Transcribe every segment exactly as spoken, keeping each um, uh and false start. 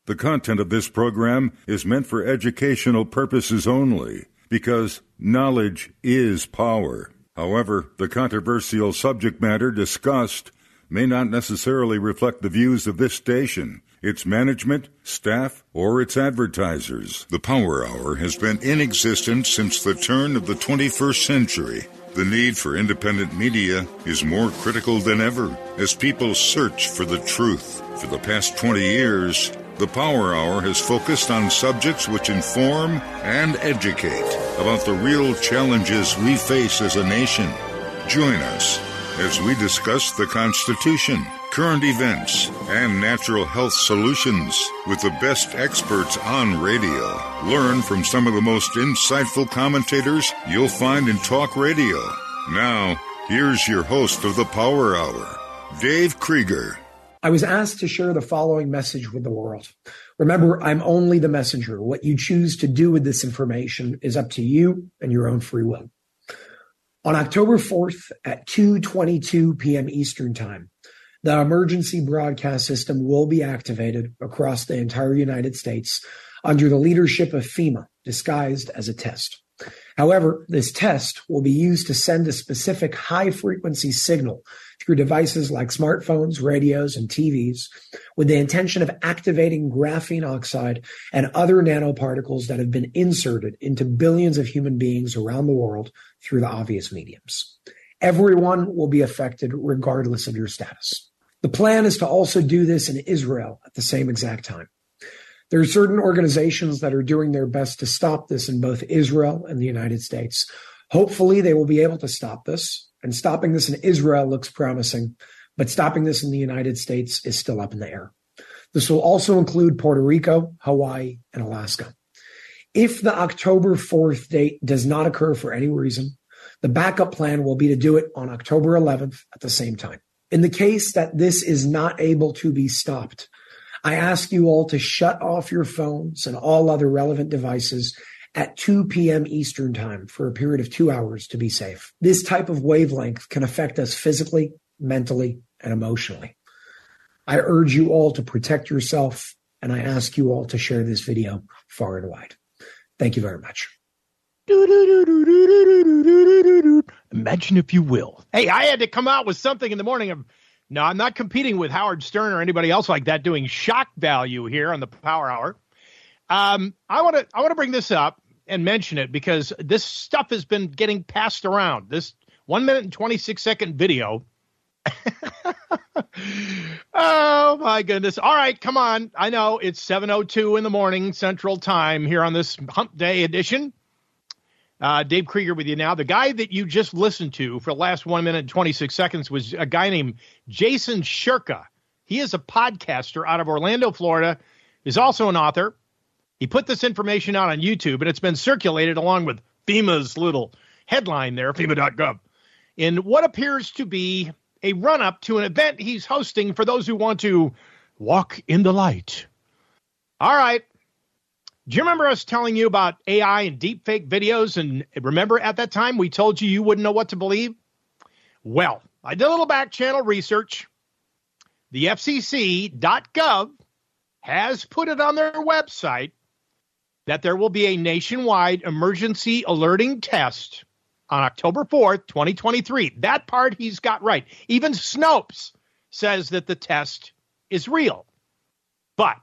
The content of this program is meant for educational purposes only, because knowledge is power. However, the controversial subject matter discussed may not necessarily reflect the views of this station, its management, staff, or its advertisers. The Power Hour has been in existence since the turn of the twenty-first century. The need for independent media is more critical than ever as people search for the truth. For the past twenty years, the Power Hour has focused on subjects which inform and educate about the real challenges we face as a nation. Join us as we discuss the Constitution, current events, and natural health solutions with the best experts on radio. Learn from some of the most insightful commentators you'll find in talk radio. Now, here's your host of the Power Hour, Dave Krieger. I was asked to share the following message with the world. Remember, I'm only the messenger. What you choose to do with this information is up to you and your own free will. On October fourth at two twenty-two p.m. Eastern Time, the emergency broadcast system will be activated across the entire United States under the leadership of FEMA, disguised as a test. However, this test will be used to send a specific high-frequency signal through devices like smartphones, radios, and T Vs with the intention of activating graphene oxide and other nanoparticles that have been inserted into billions of human beings around the world through the obvious mediums. Everyone will be affected regardless of your status. The plan is to also do this in Israel at the same exact time. There are certain organizations that are doing their best to stop this in both Israel and the United States. Hopefully, they will be able to stop this, and stopping this in Israel looks promising, but stopping this in the United States is still up in the air. This will also include Puerto Rico, Hawaii, and Alaska. If the October fourth date does not occur for any reason, the backup plan will be to do it on October eleventh at the same time. In the case that this is not able to be stopped, I ask you all to shut off your phones and all other relevant devices at two p.m. Eastern Time for a period of two hours to be safe. This type of wavelength can affect us physically, mentally, and emotionally. I urge you all to protect yourself, and I ask you all to share this video far and wide. Thank you very much. Imagine if you will. Hey, I had to come out with something in the morning of No, I'm not competing with Howard Stern or anybody else like that doing shock value here on the Power Hour. Um, I want to I want to bring this up and mention it because this stuff has been getting passed around. This one minute and twenty-six second video. Oh, my goodness. All right, come on. I know it's seven oh two in the morning Central Time here on this Hump Day edition. Uh, Dave Krieger with you now. The guy that you just listened to for the last one minute and twenty-six seconds was a guy named Jason Shurka. He is a podcaster out of Orlando, Florida. He's also an author. He put this information out on YouTube, and it's been circulated along with FEMA's little headline there, FEMA dot gov, in what appears to be a run-up to an event he's hosting for those who want to walk in the light. All right. Do you remember us telling you about A I and deepfake videos? And remember at that time we told you you wouldn't know what to believe? Well, I did a little back channel research. The F C C dot gov has put it on their website that there will be a nationwide emergency alerting test on October fourth, twenty twenty-three. That part he's got right. Even Snopes says that the test is real. But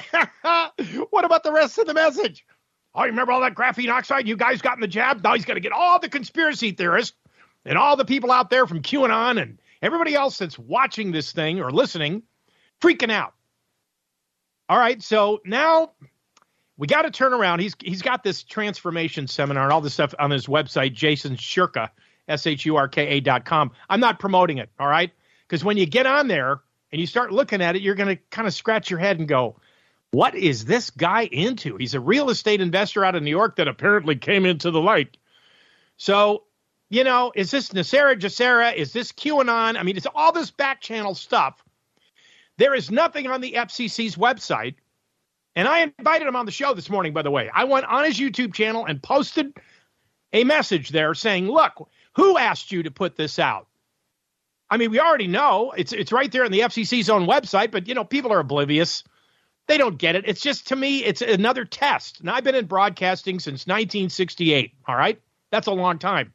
what about the rest of the message? Oh, you remember all that graphene oxide you guys got in the jab? Now he's going to get all the conspiracy theorists and all the people out there from QAnon and everybody else that's watching this thing or listening freaking out. All right, so now we got to turn around. He's he's got this transformation seminar and all this stuff on his website, Jason Shurka, S H U R K A dot com. I'm not promoting it, all right? Because when you get on there and you start looking at it, you're going to kind of scratch your head and go, what is this guy into? He's a real estate investor out of New York that apparently came into the light. So, you know, is this NESARA GESARA? Is this QAnon? I mean, it's all this back channel stuff. There is nothing on the F C C's website. And I invited him on the show this morning, by the way. I went on his YouTube channel and posted a message there saying, look, who asked you to put this out? I mean, we already know. It's it's right there on the F C C's own website, but, you know, people are oblivious. They don't get it. It's just, to me, it's another test. And I've been in broadcasting since nineteen sixty-eight, all right? That's a long time.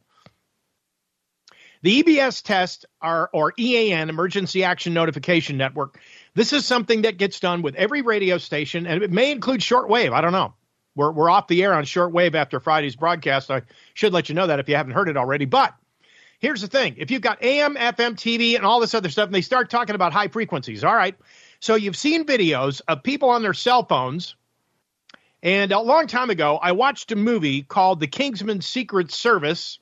The E B S test, are, or E A N, Emergency Action Notification Network, this is something that gets done with every radio station, and it may include shortwave. I don't know. We're, we're off the air on shortwave after Friday's broadcast. I should let you know that if you haven't heard it already. But here's the thing. If you've got A M, F M, T V, and all this other stuff, and they start talking about high frequencies, all right? So you've seen videos of people on their cell phones. And a long time ago, I watched a movie called The Kingsman Secret Service.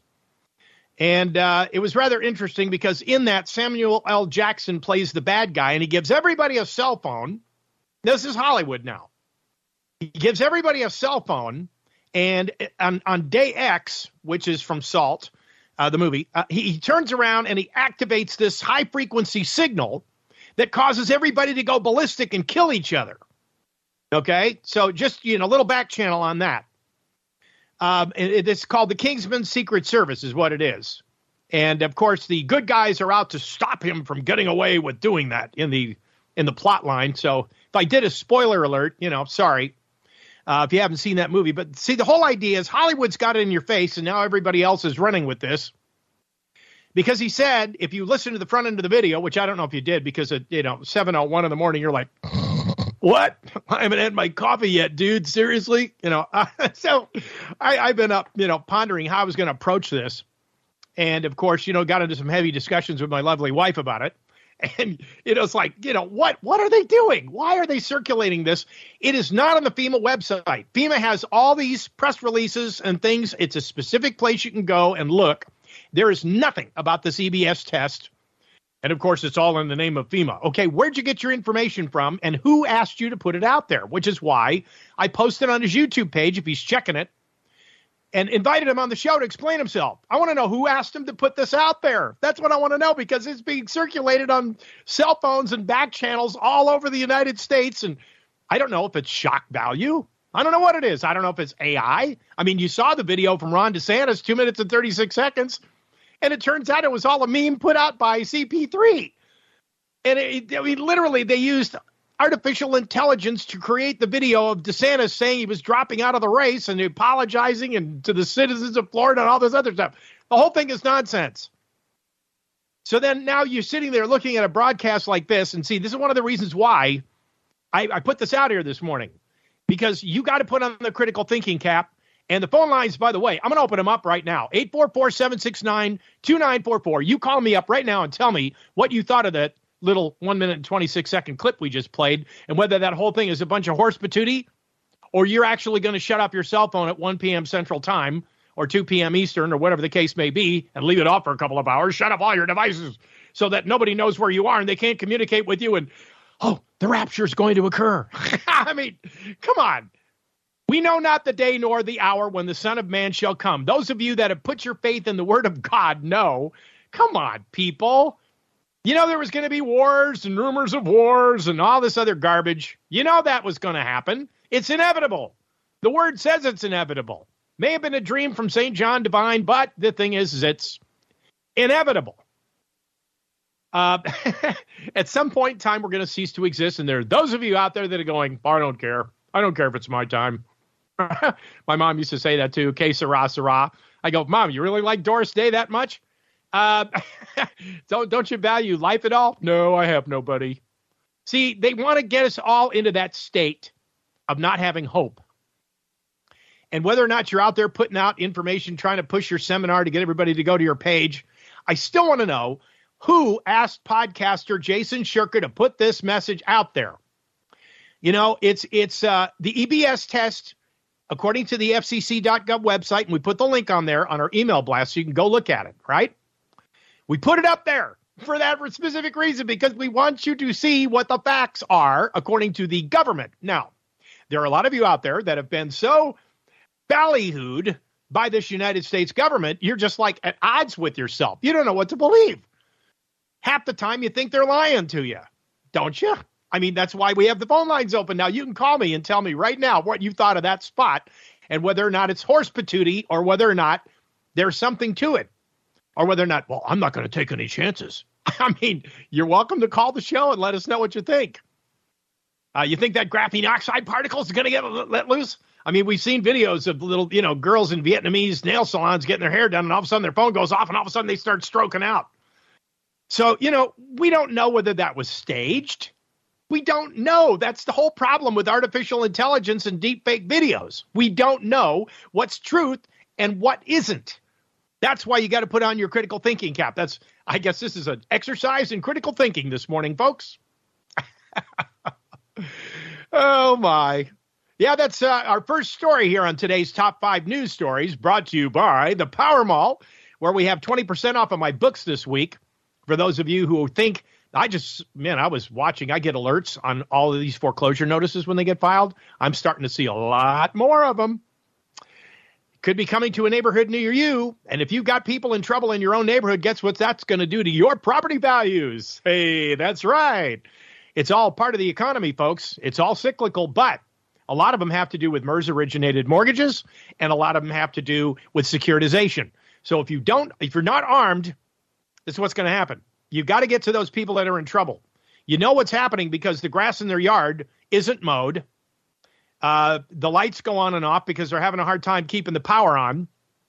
And uh, it was rather interesting because in that, Samuel L. Jackson plays the bad guy, and he gives everybody a cell phone. This is Hollywood now. He gives everybody a cell phone, and on, on day X, which is from Salt, uh, the movie, uh, he, he turns around and he activates this high-frequency signal that causes everybody to go ballistic and kill each other. Okay? So just, you know, a little back channel on that. Um, it, it's called the Kingsman Secret Service is what it is. And, of course, the good guys are out to stop him from getting away with doing that in the in the plot line. So if I did a spoiler alert, you know, sorry uh, if you haven't seen that movie. But, see, the whole idea is Hollywood's got it in your face, and now everybody else is running with this. Because he said, if you listen to the front end of the video, which I don't know if you did, because at, you know, seven oh one in the morning, you're like, what? I haven't had my coffee yet, dude. Seriously? You know, uh, so I, I've been up, you know, pondering how I was going to approach this. And, of course, you know, got into some heavy discussions with my lovely wife about it. And, you know, it's like, you know, what, what are they doing? Why are they circulating this? It is not on the FEMA website. FEMA has all these press releases and things. It's a specific place you can go and look. There is nothing about this E B S test. And, of course, it's all in the name of FEMA. Okay, where'd you get your information from, and who asked you to put it out there? Which is why I posted on his YouTube page, if he's checking it, and invited him on the show to explain himself. I want to know who asked him to put this out there. That's what I want to know, because it's being circulated on cell phones and back channels all over the United States, and I don't know if it's shock value. I don't know what it is. I don't know if it's A I. I mean, you saw the video from Ron DeSantis, two minutes and thirty-six seconds. And it turns out it was all a meme put out by C P three. And it, I mean, literally, they used artificial intelligence to create the video of DeSantis saying he was dropping out of the race and apologizing and to the citizens of Florida and all this other stuff. The whole thing is nonsense. So then now you're sitting there looking at a broadcast like this, and see, this is one of the reasons why I, I put this out here this morning, because you got to put on the critical thinking cap. And the phone lines, by the way, I'm going to open them up right now. eight four four, seven six nine, two nine four four. You call me up right now and tell me what you thought of that little one minute and twenty-six second clip we just played, and whether that whole thing is a bunch of horse patootie, or you're actually going to shut off your cell phone at one p.m. Central Time or two p.m. Eastern or whatever the case may be and leave it off for a couple of hours. Shut off all your devices so that nobody knows where you are and they can't communicate with you. And, oh, the rapture is going to occur. I mean, come on. We know not the day nor the hour when the Son of Man shall come. Those of you that have put your faith in the word of God know. Come on, people. You know there was going to be wars and rumors of wars and all this other garbage. You know that was going to happen. It's inevitable. The word says it's inevitable. May have been a dream from Saint John Divine, but the thing is, is it's inevitable. Uh, at some point in time, we're going to cease to exist. And there are those of you out there that are going, I don't care. I don't care if it's my time. My mom used to say that too. Que sera, sera. I go, Mom, you really like Doris Day that much? Uh, don't, don't you value life at all? No, I have nobody. See, they want to get us all into that state of not having hope. And whether or not you're out there putting out information, trying to push your seminar to get everybody to go to your page, I still want to know who asked podcaster Jason Shurka to put this message out there. You know, it's it's uh, the E B S test, according to the F C C dot gov website, and we put the link on there on our email blast so you can go look at it, right? We put it up there for that specific reason, because we want you to see what the facts are according to the government. Now, there are a lot of you out there that have been so ballyhooed by this United States government, you're just like at odds with yourself. You don't know what to believe. Half the time you think they're lying to you, don't you? I mean, that's why we have the phone lines open now. You can call me and tell me right now what you thought of that spot and whether or not it's horse patootie or whether or not there's something to it, or whether or not, well, I'm not going to take any chances. I mean, you're welcome to call the show and let us know what you think. Uh, you think that graphene oxide particles are going to get let loose? I mean, we've seen videos of little, you know, girls in Vietnamese nail salons getting their hair done, and all of a sudden their phone goes off, and all of a sudden they start stroking out. So, you know, we don't know whether that was staged. We don't know. That's the whole problem with artificial intelligence and deep fake videos. We don't know what's truth and what isn't. That's why you got to put on your critical thinking cap. That's, I guess this is an exercise in critical thinking this morning, folks. Oh, my. Yeah, that's uh, our first story here on today's Top five News Stories, brought to you by the Power Mall, where we have twenty percent off of my books this week. For those of you who think, I just, man, I was watching, I get alerts on all of these foreclosure notices when they get filed. I'm starting to see a lot more of them. Could be coming to a neighborhood near you. And if you've got people in trouble in your own neighborhood, guess what that's going to do to your property values? Hey, that's right. It's all part of the economy, folks. It's all cyclical, but a lot of them have to do with MERS-originated mortgages, and a lot of them have to do with securitization. So if you don't, if you're not armed, this is what's going to happen. You've got to get to those people that are in trouble. You know what's happening because the grass in their yard isn't mowed. Uh, the lights go on and off because they're having a hard time keeping the power on.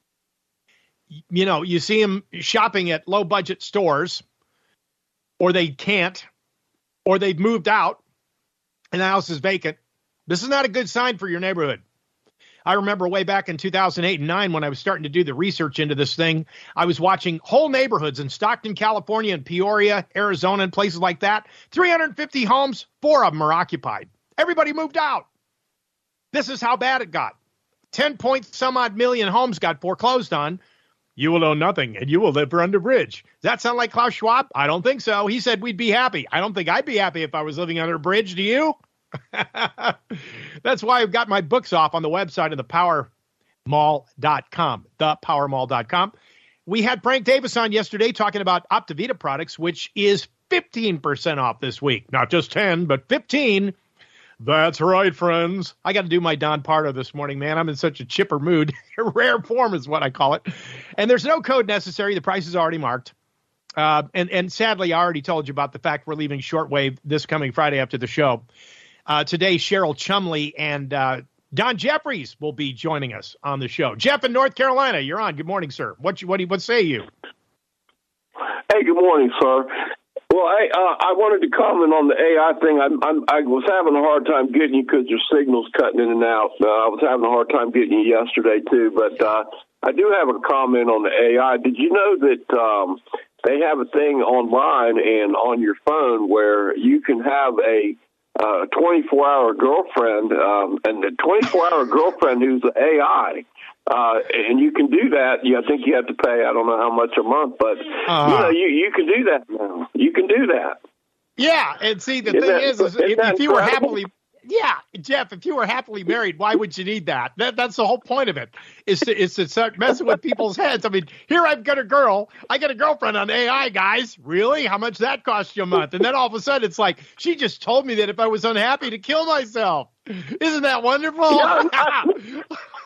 You know, you see them shopping at low-budget stores, or they can't, or they've moved out, and the house is vacant. This is not a good sign for your neighborhood. I remember way back in two thousand eight and nine when I was starting to do the research into this thing, I was watching whole neighborhoods in Stockton, California, and Peoria, Arizona, and places like that. three hundred fifty homes, four of them are occupied. Everybody moved out. This is how bad it got. ten point some odd million homes got foreclosed on. You will own nothing, and you will live under a bridge. Does that sound like Klaus Schwab? I don't think so. He said we'd be happy. I don't think I'd be happy if I was living under a bridge. Do you? That's why I've got my books off on the website of the power mall dot com, the power mall dot com. We had Frank Davis on yesterday talking about Optavita products, which is fifteen percent off this week. Not just ten, but fifteen. That's right, friends. I got to do my Don Pardo this morning, man. I'm in such a chipper mood. Rare form is what I call it. And there's no code necessary. The price is already marked. Uh, and, and sadly, I already told you about the fact we're leaving shortwave this coming Friday after the show. Uh, today, Cheryl Chumley and uh, Don Jeffries will be joining us on the show. Jeff in North Carolina, you're on. Good morning, sir. What you, what, do you, what say you? Hey, good morning, sir. Well, I uh, I wanted to comment on the A I thing. I, I'm, I was having a hard time getting you because your signal's cutting in and out. Uh, I was having a hard time getting you yesterday, too. But uh, I do have a comment on the A I. Did you know that um, they have a thing online and on your phone where you can have a uh, twenty-four hour girlfriend, um, and the twenty-four hour girlfriend who's an A I? Uh, and you can do that. Yeah, I think you have to pay, I don't know how much a month, but uh, you know, you, you can do that now. You can do that. Yeah. And see, the isn't thing that, is, is if, if you were happily, yeah, Jeff, if you were happily married, why would you need that? That that's the whole point of it, is to, is to start messing with people's heads. I mean, here I've got a girl, I got a girlfriend on A I, guys. Really? How much that cost you a month? And then all of a sudden it's like, she just told me that if I was unhappy to kill myself. Isn't that wonderful? Yeah, I,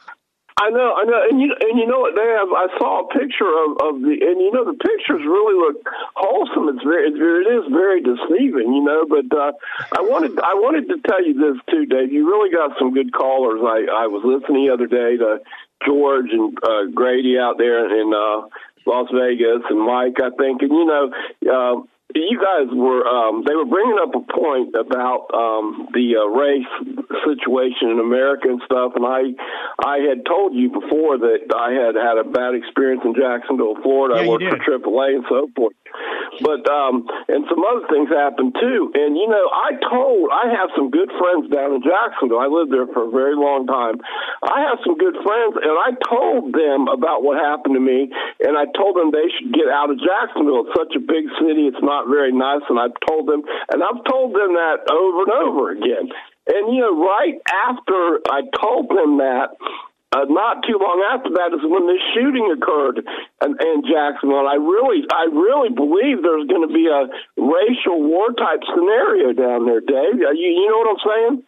I know, I know, and you and you know what, Dave? I saw a picture of, of the, and you know the pictures really look wholesome. It's very, it is very deceiving, you know. But uh, I wanted, I wanted to tell you this too, Dave. You really got some good callers. I, I was listening the other day to George and uh, Grady out there in uh, Las Vegas, and Mike, I think, and you know. Uh, You guys were, um, they were bringing up a point about um, the uh, race situation in America and stuff, and I I had told you before that I had had a bad experience in Jacksonville, Florida. Yeah, I worked for triple A and so forth. But, um, and some other things happened too. And, you know, I told, I have some good friends down in Jacksonville. I lived there for a very long time. I have some good friends, and I told them about what happened to me, and I told them they should get out of Jacksonville. It's such a big city. It's not very nice. And I've told them, and I've told them that over and over again. And, you know, right after I told them that, Uh, not too long after that is when this shooting occurred in, in Jacksonville. And I really, I really believe there's going to be a racial war type scenario down there, Dave. You, you know what I'm saying?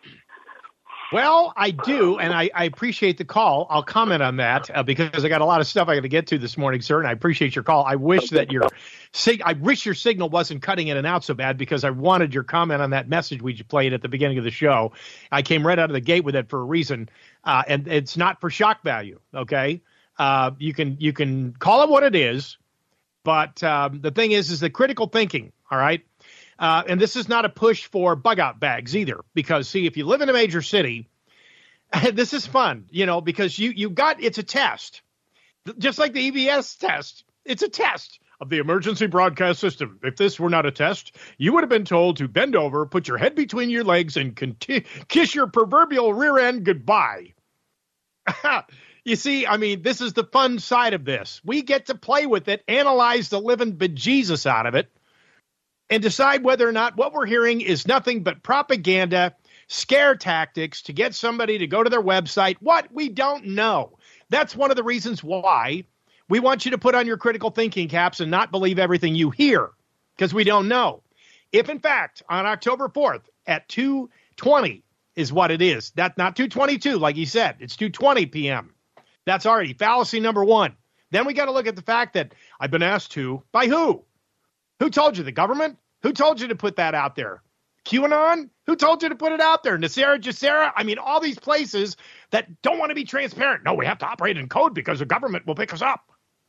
Well, I do, and I, I appreciate the call. I'll comment on that uh, because I got a lot of stuff I got to get to this morning, sir, and I appreciate your call. I wish that your Sig- I wish your signal wasn't cutting in and out so bad because I wanted your comment on that message we played at the beginning of the show. I came right out of the gate with it for a reason, uh, and it's not for shock value, okay? Uh, you can you can call it what it is, but um, the thing is, is the critical thinking, all right? Uh, and this is not a push for bug-out bags either, because, see, if you live in a major city, this is fun, you know, because you, you got, it's a test. Just like the E B S test, it's a test of the emergency broadcast system. If this were not a test, you would have been told to bend over, put your head between your legs, and conti- kiss your proverbial rear end goodbye. You see, I mean, this is the fun side of this. We get to play with it, analyze the living bejesus out of it, and decide whether or not what we're hearing is nothing but propaganda, scare tactics to get somebody to go to their website. What? We don't know. That's one of the reasons why we want you to put on your critical thinking caps and not believe everything you hear, because we don't know. If, in fact, on October fourth at two twenty is what it is, that's not two twenty-two, like you said, it's two twenty p.m. That's already fallacy number one. Then we got to look at the fact that I've been asked to, by who? Who told you? The government? Who told you to put that out there? QAnon? Who told you to put it out there? Nasera Jacera? I mean, all these places that don't want to be transparent. No, we have to operate in code because the government will pick us up.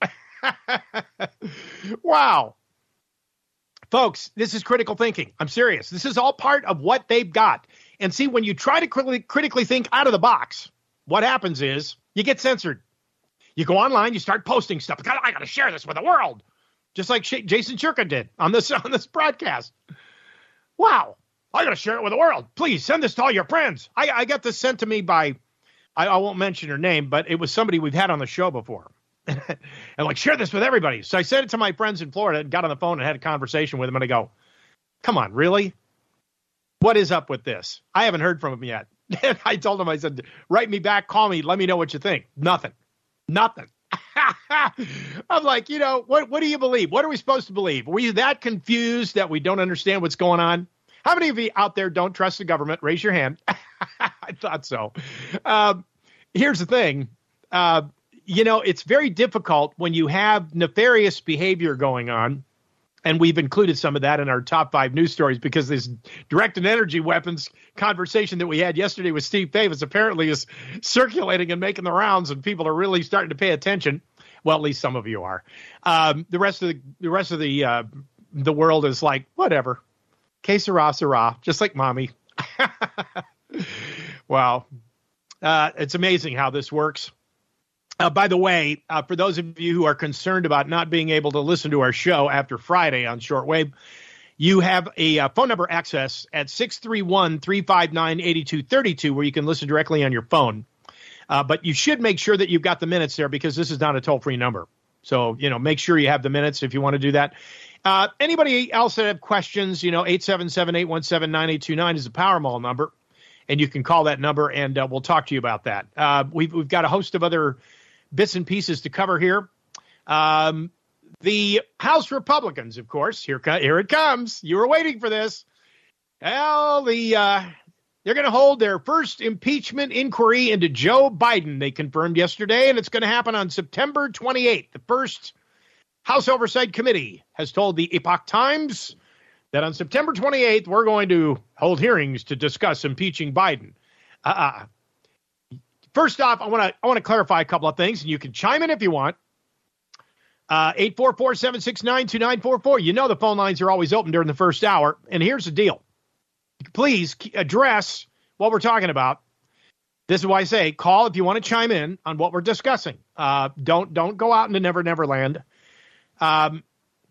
Wow. Folks, this is critical thinking. I'm serious. This is all part of what they've got. And see, when you try to critically, critically think out of the box, what happens is you get censored. You go online, you start posting stuff. I got to share this with the world. Just like Jason Chirka did on this, on this broadcast. Wow. I got to share it with the world. Please send this to all your friends. I, I got this sent to me by, I, I won't mention her name, but it was somebody we've had on the show before. And like, share this with everybody. So I sent it to my friends in Florida and got on the phone and had a conversation with them. And I go, come on, really? What is up with this? I haven't heard from him yet. And I told him, I said, write me back, call me, let me know what you think. Nothing. Nothing. I'm like, you know, what, what do you believe? What are we supposed to believe? Are we that confused that we don't understand what's going on? How many of you out there don't trust the government? Raise your hand. I thought so. Um, here's the thing. Uh, you know, it's very difficult when you have nefarious behavior going on. And we've included some of that in our top five news stories because this directed energy weapons conversation that we had yesterday with Steve Davis apparently is circulating and making the rounds, and people are really starting to pay attention. Well, at least some of you are. Um, the rest of the the rest of the uh, the world is like, whatever. Que sera, sera, just like mommy. Wow. Uh, it's amazing how this works. Uh, by the way, uh, for those of you who are concerned about not being able to listen to our show after Friday on shortwave, you have a uh, phone number access at six three one, three five nine, eight two three two where you can listen directly on your phone. Uh, but you should make sure that you've got the minutes there because this is not a toll-free number. So, you know, make sure you have the minutes if you want to do that. Uh, anybody else that have questions, you know, eight seven seven, eight one seven, nine eight two nine is the Powermall number. And you can call that number and uh, we'll talk to you about that. Uh, we've, we've got a host of other bits and pieces to cover here. Um, the House Republicans, of course, here, here it comes. You were waiting for this. Well, the uh, they're going to hold their first impeachment inquiry into Joe Biden. They confirmed yesterday, and it's going to happen on September twenty-eighth. The first House Oversight Committee has told the Epoch Times that on September twenty-eighth, we're going to hold hearings to discuss impeaching Biden. Uh-uh. First off, I want to I want to clarify a couple of things, and you can chime in if you want. Uh, eight four four, seven six nine, two nine four four. You know the phone lines are always open during the first hour. And here's the deal. Please address what we're talking about. This is why I say call if you want to chime in on what we're discussing. Uh, don't don't go out into Never Never Land. Um,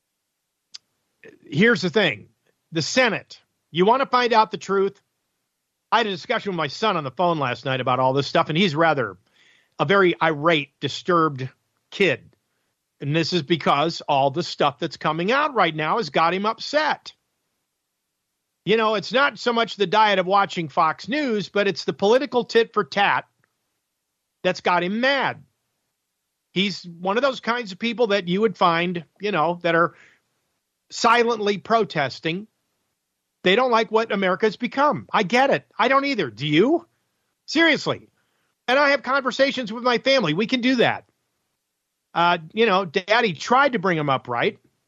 here's the thing. The Senate, you want to find out the truth? I had a discussion with my son on the phone last night about all this stuff, and he's rather a very irate, disturbed kid. And this is because all the stuff that's coming out right now has got him upset. You know, it's not so much the diet of watching Fox News, but it's the political tit for tat that's got him mad. He's one of those kinds of people that you would find, you know, that are silently protesting. They don't like what America's become. I get it. I don't either. Do you? Seriously. And I have conversations with my family. We can do that. Uh, you know, Daddy tried to bring him up right.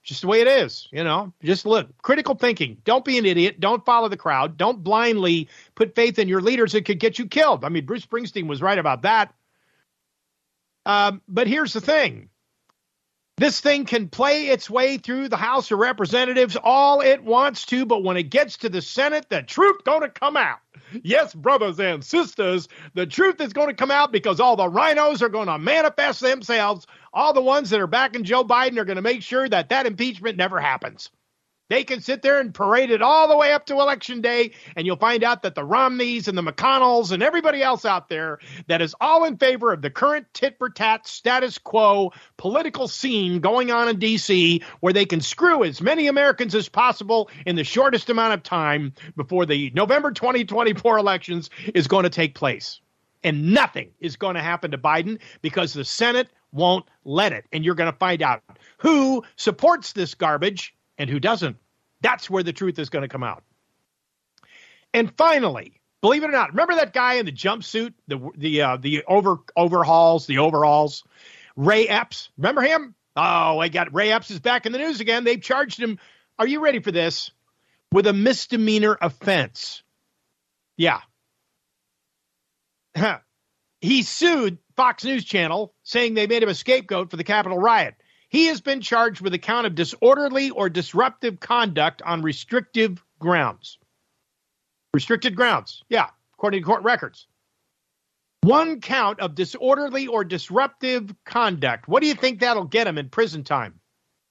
Just the way it is, you know, just look, critical thinking. Don't be an idiot. Don't follow the crowd. Don't blindly put faith in your leaders that could get you killed. I mean, Bruce Springsteen was right about that. Um, but here's the thing. This thing can play its way through the House of Representatives all it wants to, but when it gets to the Senate, the truth going to come out. Yes, brothers and sisters, the truth is going to come out because all the rhinos are going to manifest themselves. All the ones that are backing Joe Biden are going to make sure that that impeachment never happens. They can sit there and parade it all the way up to Election Day, and you'll find out that the Romneys and the McConnells and everybody else out there that is all in favor of the current tit-for-tat status quo political scene going on in D C, where they can screw as many Americans as possible in the shortest amount of time before the November twenty twenty-four elections is going to take place. And nothing is going to happen to Biden because the Senate won't let it. And you're going to find out who supports this garbage and who doesn't. That's where the truth is going to come out. And finally, believe it or not, remember that guy in the jumpsuit, the the uh, the over overhauls, the overalls, Ray Epps. Remember him? Oh, I got Ray Epps is back in the news again. They've charged him. Are you ready for this? With a misdemeanor offense. Yeah. He sued Fox News Channel, saying they made him a scapegoat for the Capitol riot. He has been charged with a count of disorderly or disruptive conduct on restrictive grounds. Restricted grounds, yeah, according to court records. One count of disorderly or disruptive conduct. What do you think that'll get him in prison time?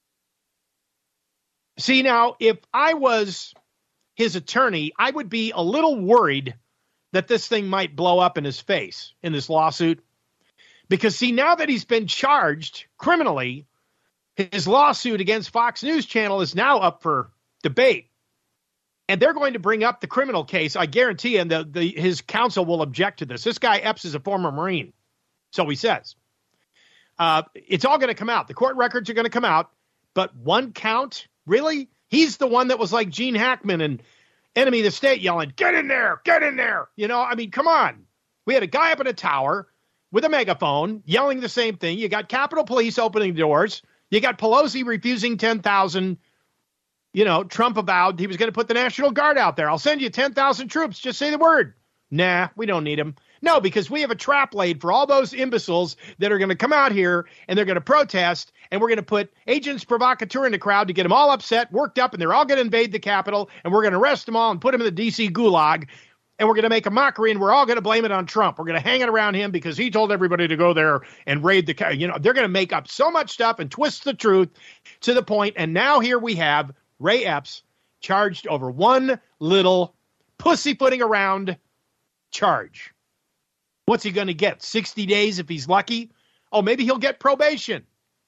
See, now, if I was his attorney, I would be a little worried that this thing might blow up in his face in this lawsuit. Because, see, now that he's been charged criminally, his lawsuit against Fox News Channel is now up for debate. And they're going to bring up the criminal case. I guarantee you, and the, the, his counsel will object to this. This guy, Epps, is a former Marine. So he says. Uh, it's all going to come out. The court records are going to come out. But one count? Really? He's the one that was like Gene Hackman and Enemy of the State yelling, get in there, get in there. You know, I mean, come on. We had a guy up in a tower with a megaphone yelling the same thing. You got Capitol Police opening doors. You got Pelosi refusing ten thousand. You know, Trump avowed he was going to put the National Guard out there. I'll send you ten thousand troops. Just say the word. Nah, we don't need them. No, because we have a trap laid for all those imbeciles that are going to come out here and they're going to protest, and we're going to put agents provocateur in the crowd to get them all upset, worked up, and they're all going to invade the Capitol, and we're going to arrest them all and put them in the D C gulag, and we're going to make a mockery, and we're all going to blame it on Trump. We're going to hang it around him because he told everybody to go there and raid the, you know, they're going to make up so much stuff and twist the truth to the point, and now here we have Ray Epps charged over one little pussyfooting around charge. What's he going to get? sixty days if he's lucky? Oh, maybe he'll get probation.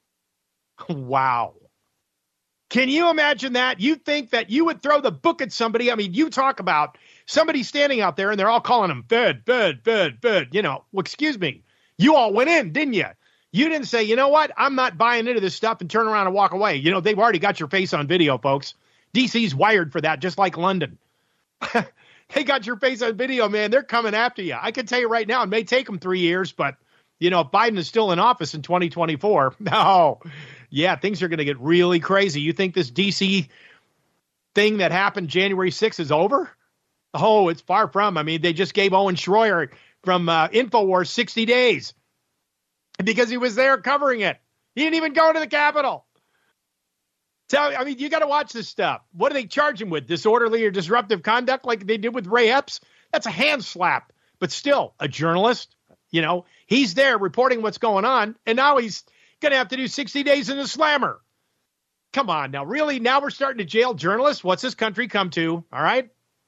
Wow. Can you imagine that? You think that you would throw the book at somebody? I mean, you talk about somebody standing out there and they're all calling him Fed, Fed, Fed, Fed. You know, well, excuse me. You all went in, didn't you? You didn't say, you know what? I'm not buying into this stuff and turn around and walk away. You know, they've already got your face on video, folks. D C's wired for that, just like London. They got your face on video, man. They're coming after you. I can tell you right now, it may take them three years, but, you know, if Biden is still in office in twenty twenty-four, no, yeah, things are going to get really crazy. You think this D C thing that happened January sixth is over? Oh, it's far from. I mean, they just gave Owen Schroyer from uh, InfoWars sixty days because he was there covering it. He didn't even go to the Capitol. So, I mean, you got to watch this stuff. What do they charge him with? Disorderly or disruptive conduct like they did with Ray Epps? That's a hand slap. But still, a journalist, you know, he's there reporting what's going on, and now he's going to have to do sixty days in the slammer. Come on now. Really? Now we're starting to jail journalists? What's this country come to? All right?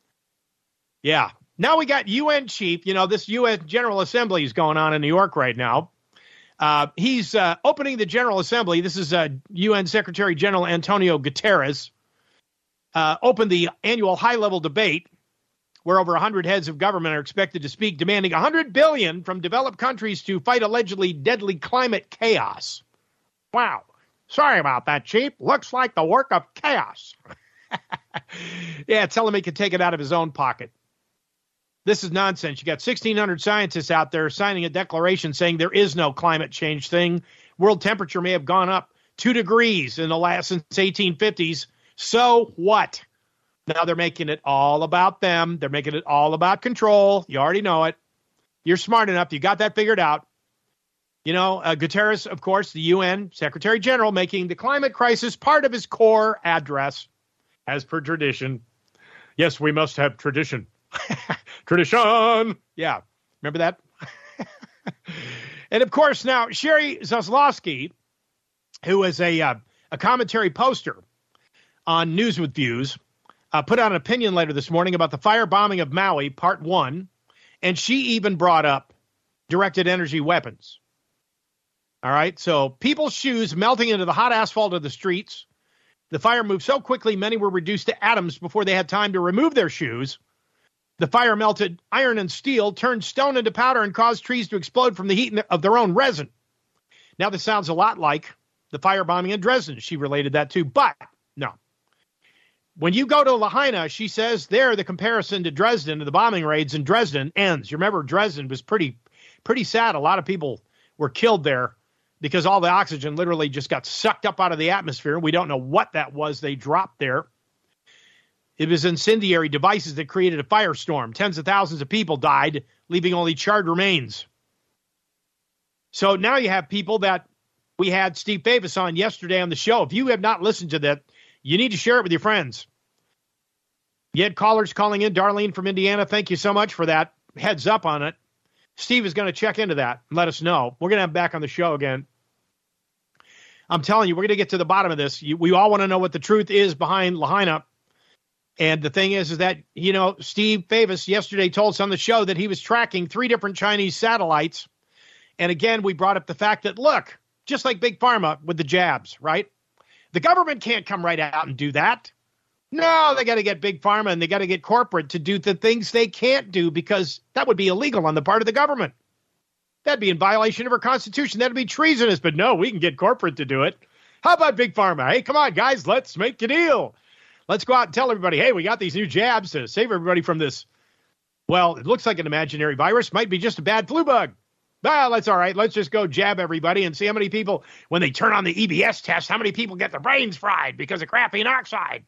Yeah. Now we got U N chief. You know, this U N General Assembly is going on in New York right now. Uh, he's uh, opening the General Assembly. This is uh, U N Secretary General Antonio Guterres. Uh, opened the annual high-level debate where over one hundred heads of government are expected to speak, demanding one hundred billion dollars from developed countries to fight allegedly deadly climate chaos. Wow. Sorry about that, Chief. Looks like the work of chaos. Yeah, tell him he can take it out of his own pocket. This is nonsense. You got sixteen hundred scientists out there signing a declaration saying there is no climate change thing. World temperature may have gone up two degrees in the last since eighteen fifties. So what? Now they're making it all about them. They're making it all about control. You already know it. You're smart enough. You got that figured out. You know, uh, Guterres, of course, the U N Secretary General, making the climate crisis part of his core address, as per tradition. Yes, we must have tradition. Tradition. Yeah. Remember that? And, of course, now Sherry Zaslowski, who is a, uh, a commentary poster on News with Views, uh, put out an opinion letter this morning about the firebombing of Maui, part one, and she even brought up directed energy weapons. All right, so people's shoes melting into the hot asphalt of the streets. The fire moved so quickly, many were reduced to atoms before they had time to remove their shoes. The fire melted iron and steel, turned stone into powder, and caused trees to explode from the heat of their own resin. Now, this sounds a lot like the firebombing in Dresden. She related that too, but no. When you go to Lahaina, she says there the comparison to Dresden, to the bombing raids in Dresden, ends. You remember Dresden was pretty, pretty sad. A lot of people were killed there because all the oxygen literally just got sucked up out of the atmosphere. We don't know what that was they dropped there. It was incendiary devices that created a firestorm. Tens of thousands of people died, leaving only charred remains. So now you have people that we had Steve Favis on yesterday on the show. If you have not listened to that, you need to share it with your friends. You had callers calling in. Darlene from Indiana, thank you so much for that heads up on it. Steve is going to check into that and let us know. We're going to have him back on the show again. I'm telling you, we're going to get to the bottom of this. You, we all want to know what the truth is behind Lahaina. And the thing is, is that, you know, Steve Favis yesterday told us on the show that he was tracking three different Chinese satellites. And again, we brought up the fact that, look, just like Big Pharma with the jabs, right? The government can't come right out and do that. No, they got to get Big Pharma and they got to get corporate to do the things they can't do because that would be illegal on the part of the government. That'd be in violation of our Constitution. That'd be treasonous. But no, we can get corporate to do it. How about Big Pharma? Hey, come on, guys, let's make a deal. Let's go out and tell everybody, hey, we got these new jabs to save everybody from this. Well, it looks like an imaginary virus. Might be just a bad flu bug. Well, that's all right. Let's just go jab everybody and see how many people, when they turn on the E B S test, how many people get their brains fried because of graphene oxide.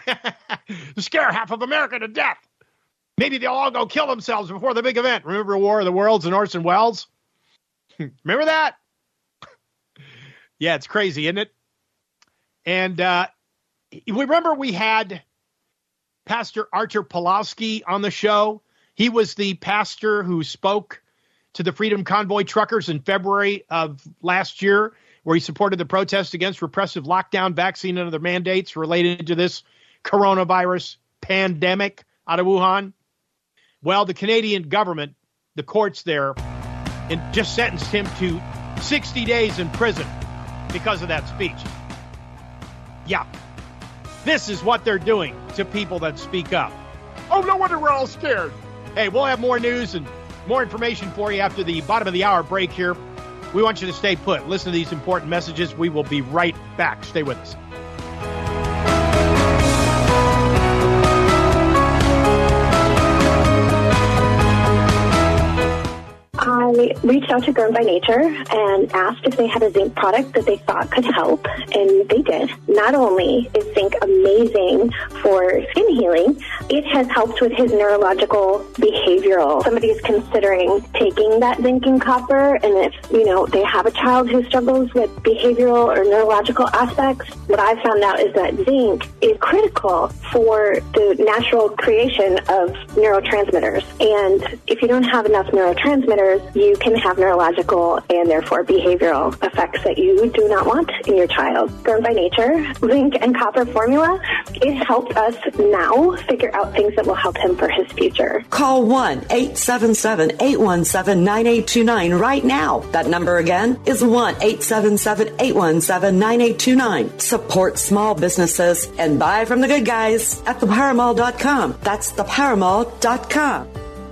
Scare half of America to death. Maybe they'll all go kill themselves before the big event. Remember War of the Worlds and Orson Welles? Remember that? Yeah, it's crazy, isn't it? And uh, remember we had Pastor Artur Pawlowski on the show. He was the pastor who spoke to the Freedom Convoy truckers in February of last year, where he supported the protest against repressive lockdown, vaccine, and other mandates related to this coronavirus pandemic out of Wuhan. Well, the Canadian government, the courts there, and just sentenced him to sixty days in prison because of that speech. Yeah. This is what they're doing to people that speak up. Oh, no wonder we're all scared. Hey, we'll have more news and more information for you after the bottom of the hour break here. We want you to stay put. Listen to these important messages. We will be right back. Stay with us. I reached out to Grown by Nature and asked if they had a zinc product that they thought could help, and they did. Not only is zinc amazing for skin healing, it has helped with his neurological behavioral. Somebody is considering taking that zinc and copper, and if, you know, they have a child who struggles with behavioral or neurological aspects, what I found out is that zinc is critical for the natural creation of neurotransmitters. And if you don't have enough neurotransmitters, you can have neurological and therefore behavioral effects that you do not want in your child. Grown by Nature, zinc and copper formula, it helped us now figure out things that will help him for his future. Call one eight seven seven, eight one seven, nine eight two nine right now. That number again is one eight seven seven, eight one seven, nine eight two nine. Support small businesses and buy from the good guys at the power mall dot com. That's the power mall dot com.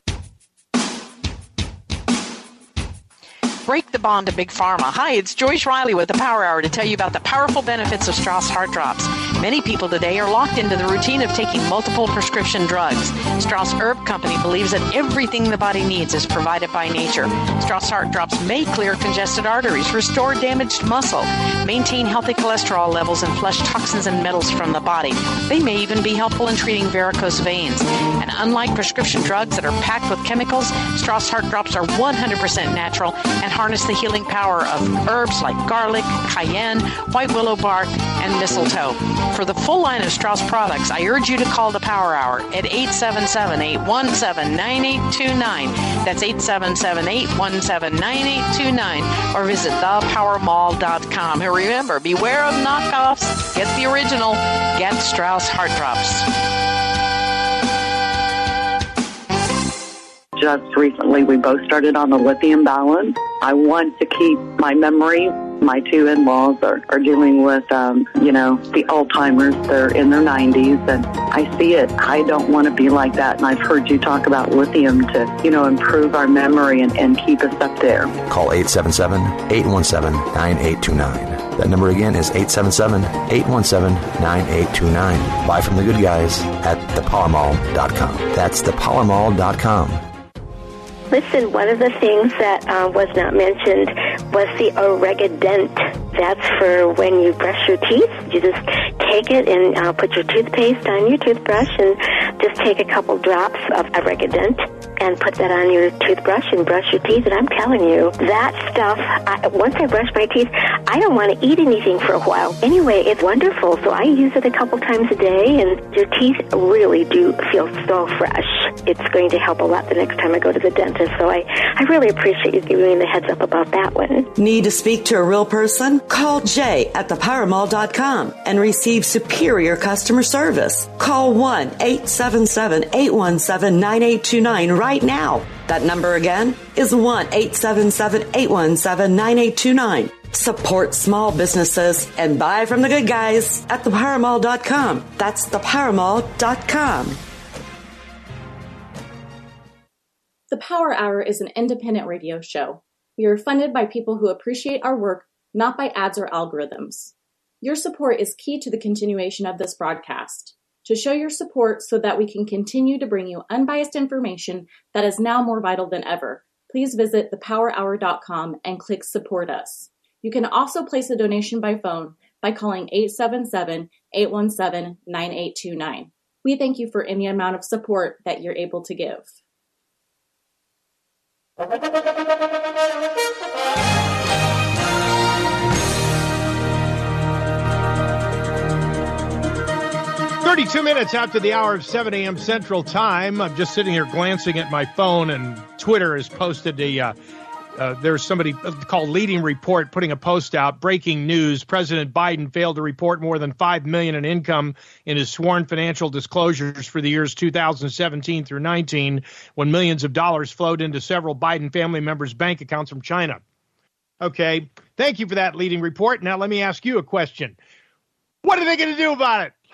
Break the bond to Big Pharma. Hi, it's Joyce Riley with the Power Hour to tell you about the powerful benefits of Strauss Heart Drops. Many people today are locked into the routine of taking multiple prescription drugs. Strauss Herb Company believes that everything the body needs is provided by nature. Strauss Heart Drops may clear congested arteries, restore damaged muscle, maintain healthy cholesterol levels, and flush toxins and metals from the body. They may even be helpful in treating varicose veins. And unlike prescription drugs that are packed with chemicals, Strauss Heart Drops are one hundred percent natural and harness the healing power of herbs like garlic, cayenne, white willow bark, and mistletoe. For the full line of Strauss products, I urge you to call the Power Hour at eight seven seven, eight one seven, nine eight two nine. That's eight seven seven, eight one seven, nine eight two nine. Or visit the power mall dot com. And remember, beware of knockoffs. Get the original. Get Strauss Heart Drops. Just recently, we both started on the lithium balance. I want to keep my memory. My two in-laws are, are dealing with, um, you know, the Alzheimer's. They're in their nineties, and I see it. I don't want to be like that, and I've heard you talk about lithium to, you know, improve our memory and, and keep us up there. Call eight seven seven, eight one seven, nine eight two nine. That number again is eight seven seven, eight one seven, nine eight two nine. Buy from the good guys at the power mall dot com. That's the power mall dot com. Listen, one of the things that uh, was not mentioned was the Oregadent. That's for when you brush your teeth. You just take it and uh, put your toothpaste on your toothbrush and just take a couple drops of Oregadent and put that on your toothbrush and brush your teeth. And I'm telling you, that stuff, I, once I brush my teeth, I don't want to eat anything for a while. Anyway, it's wonderful. So I use it a couple times a day, and your teeth really do feel so fresh. It's going to help a lot the next time I go to the dentist. So I, I really appreciate you giving me the heads up about that one. Need to speak to a real person? Call Jay at the power mall dot com and receive superior customer service. Call one eight seven seven, eight one seven, nine eight two nine right now. That number again is one eight seven seven, eight one seven, nine eight two nine. Support small businesses and buy from the good guys at the power mall dot com. That's the power mall dot com. The Power Hour is an independent radio show. We are funded by people who appreciate our work, not by ads or algorithms. Your support is key to the continuation of this broadcast. To show your support so that we can continue to bring you unbiased information that is now more vital than ever, please visit the power hour dot com and click Support Us. You can also place a donation by phone by calling eight seven seven, eight one seven, nine eight two nine. We thank you for any amount of support that you're able to give. thirty-two minutes after the hour of seven a.m. Central Time. I'm just sitting here glancing at my phone, and Twitter has posted a, uh, uh, there's somebody called Leading Report putting a post out, breaking news. President Biden failed to report more than five million dollars in income in his sworn financial disclosures for the years two thousand seventeen through nineteen, when millions of dollars flowed into several Biden family members' bank accounts from China. Okay, thank you for that Leading Report. Now let me ask you a question. What are they going to do about it?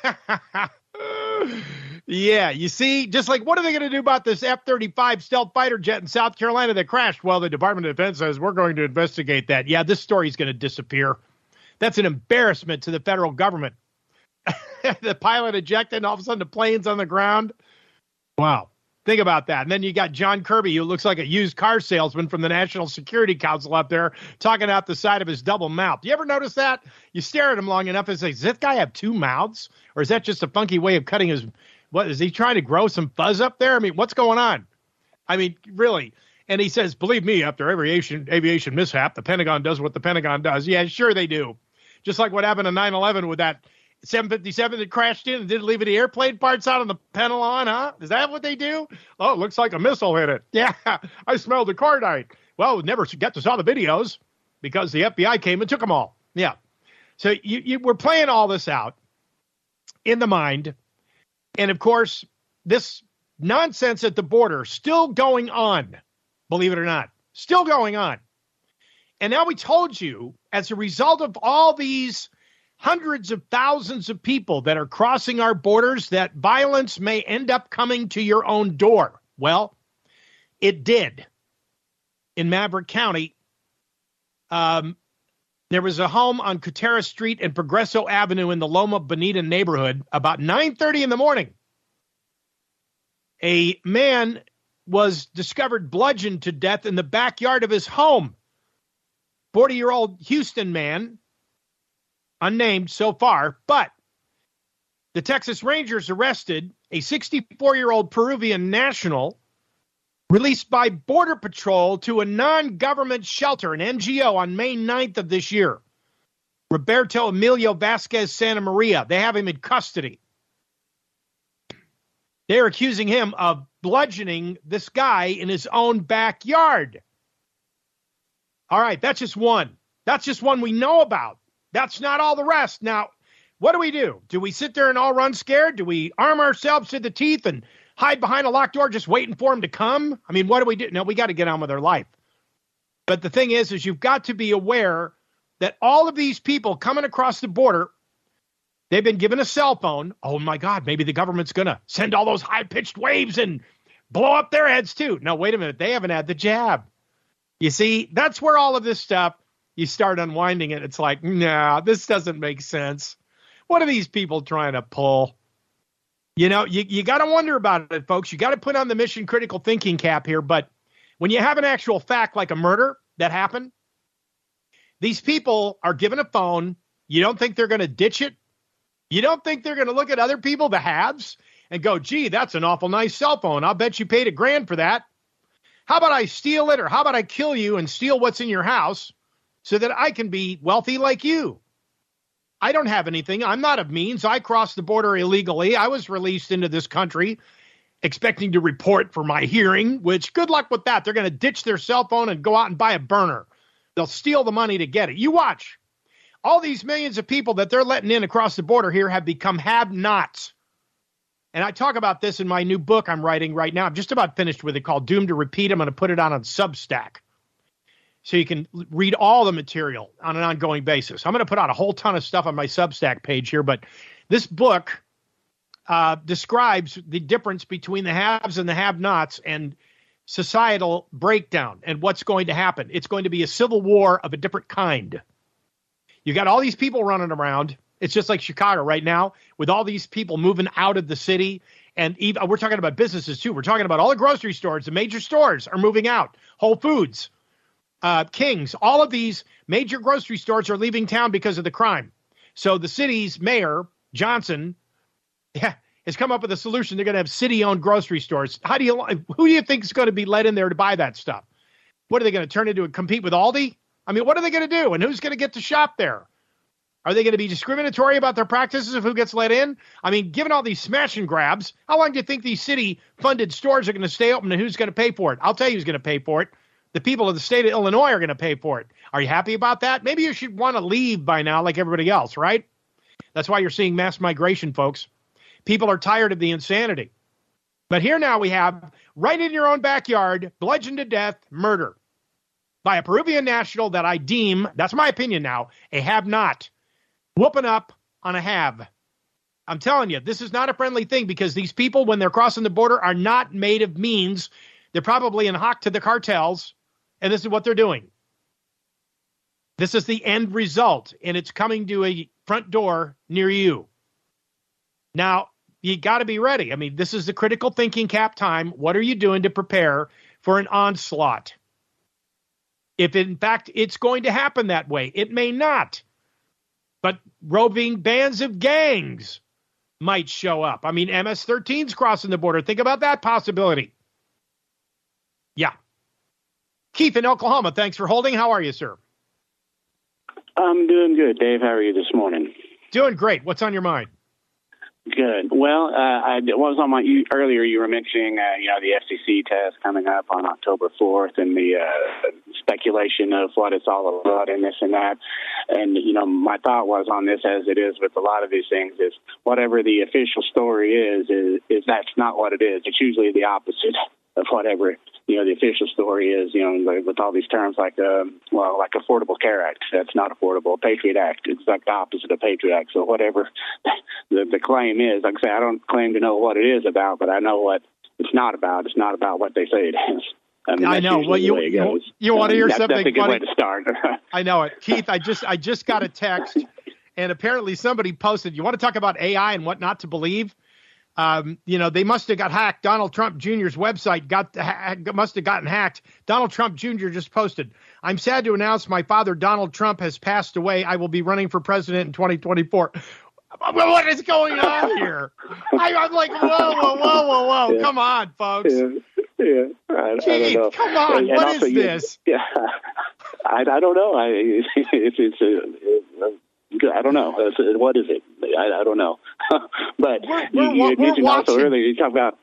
Yeah, you see, just like, what are they going to do about this F thirty-five stealth fighter jet in South Carolina that crashed? Well, the Department of Defense says we're going to investigate that. Yeah, this story's going to disappear. That's an embarrassment to the federal government. The pilot ejected, and all of a sudden the plane's on the ground. Wow. Think about that. And then you got John Kirby, who looks like a used car salesman from the National Security Council up there, talking out the side of his double mouth. You ever notice that? You stare at him long enough and say, does that guy have two mouths? Or is that just a funky way of cutting his, what, is he trying to grow some fuzz up there? I mean, what's going on? I mean, really. And he says, believe me, after aviation, aviation mishap, the Pentagon does what the Pentagon does. Yeah, sure they do. Just like what happened in nine eleven with that seven fifty-seven that crashed in and didn't leave any airplane parts out on the Pentagon, huh? Is that what they do? Oh, it looks like a missile hit it. Yeah, I smelled the carbide. Well, we never got to saw the videos because the F B I came and took them all. Yeah. So you, you we're playing all this out in the mind. And, of course, this nonsense at the border still going on, believe it or not, still going on. And now we told you, as a result of all these hundreds of thousands of people that are crossing our borders, that violence may end up coming to your own door. Well, it did in Maverick County. Um, There was a home on Cutera Street and Progreso Avenue in the Loma Bonita neighborhood about nine thirty in the morning. A man was discovered bludgeoned to death in the backyard of his home. forty-year-old Houston man, unnamed so far, but the Texas Rangers arrested a sixty-four-year-old Peruvian national released by Border Patrol to a non-government shelter, an N G O, on May ninth of this year. Roberto Emilio Vasquez Santa Maria. They have him in custody. They're accusing him of bludgeoning this guy in his own backyard. All right, that's just one. That's just one we know about. That's not all the rest. Now, what do we do? Do we sit there and all run scared? Do we arm ourselves to the teeth and hide behind a locked door just waiting for him to come? I mean, what do we do? No, we got to get on with our life. But the thing is, is you've got to be aware that all of these people coming across the border, they've been given a cell phone. Oh, my God, maybe the government's going to send all those high-pitched waves and blow up their heads, too. No, wait a minute. They haven't had the jab. You see, that's where all of this stuff, you start unwinding it. It's like, nah, this doesn't make sense. What are these people trying to pull? You know, you, you got to wonder about it, folks. You got to put on the mission critical thinking cap here. But when you have an actual fact like a murder that happened, these people are given a phone. You don't think they're going to ditch it? You don't think they're going to look at other people, the haves, and go, gee, that's an awful nice cell phone. I'll bet you paid a grand for that. How about I steal it, or how about I kill you and steal what's in your house so that I can be wealthy like you? I don't have anything. I'm not of means. I crossed the border illegally. I was released into this country expecting to report for my hearing, which good luck with that. They're going to ditch their cell phone and go out and buy a burner. They'll steal the money to get it. You watch. All these millions of people that they're letting in across the border here have become have-nots. And I talk about this in my new book I'm writing right now. I'm just about finished with it, called Doomed to Repeat. I'm going to put it on on Substack so you can read all the material on an ongoing basis. I'm going to put out a whole ton of stuff on my Substack page here, but this book uh, describes the difference between the haves and the have-nots and societal breakdown and what's going to happen. It's going to be a civil war of a different kind. You got all these people running around. It's just like Chicago right now with all these people moving out of the city. And even, we're talking about businesses, too. We're talking about all the grocery stores. The major stores are moving out. Whole Foods, uh, King's, all of these major grocery stores are leaving town because of the crime. So the city's mayor, Johnson, yeah, has come up with a solution. They're going to have city-owned grocery stores. How do you, who do you think is going to be let in there to buy that stuff? What are they going to turn into and compete with Aldi? I mean, what are they going to do? And who's going to get to shop there? Are they going to be discriminatory about their practices of who gets let in? I mean, given all these smash and grabs, how long do you think these city-funded stores are going to stay open, and who's going to pay for it? I'll tell you who's going to pay for it. The people of the state of Illinois are going to pay for it. Are you happy about that? Maybe you should want to leave by now like everybody else, right? That's why you're seeing mass migration, folks. People are tired of the insanity. But here now we have, right in your own backyard, bludgeoned to death, murder by a Peruvian national that I deem, that's my opinion now, a have-not, whooping up on a have. I'm telling you, this is not a friendly thing because these people, when they're crossing the border, are not made of means. They're probably in hock to the cartels, and this is what they're doing. This is the end result, and it's coming to a front door near you. Now, you got to be ready. I mean, this is the critical thinking cap time. What are you doing to prepare for an onslaught? If, in fact, it's going to happen that way, it may not. But roving bands of gangs might show up. I mean, M S thirteen's crossing the border. Think about that possibility. Yeah. Keith in Oklahoma, thanks for holding. How are you, sir? I'm doing good, Dave. How are you this morning? Doing great. What's on your mind? Good. Well, uh, I was on my you, earlier. You were mentioning, uh, you know, the F C C test coming up on October fourth, and the uh, speculation of what it's all about, and this and that. And you know, my thought was on this, as it is with a lot of these things, is whatever the official story is, is, is that's not what it is. It's usually the opposite of whatever you know the official story is. You know, with all these terms like, uh, well, like Affordable Care Act. That's not affordable. Patriot Act. It's like the opposite of Patriot Act. So whatever the, the claim is, like I say, I don't claim to know what it is about, but I know what it's not about. It's not about what they say it is. I, mean, I know. Well, you you, you want to hear that, something That's a good funny? way to start. I know it, Keith. I just I just got a text, and apparently somebody posted. You want to talk about A I and what not to believe? Um, you know, they must have got hacked. Donald Trump Junior's website got ha- must have gotten hacked. Donald Trump Junior just posted, "I'm sad to announce my father, Donald Trump, has passed away. I will be running for president in twenty twenty-four. What is going on here? I, I'm like, whoa, whoa, whoa, whoa, whoa. Yeah. Come on, folks. Yeah, yeah. I, Keith, I don't know. come on. And, and what also, is you, this? Yeah, I, I don't know. I it's it's a, I don't know. It's, what is it? I, I don't know. But we're, you, we're, you we're mentioned also watching. earlier. You talk about.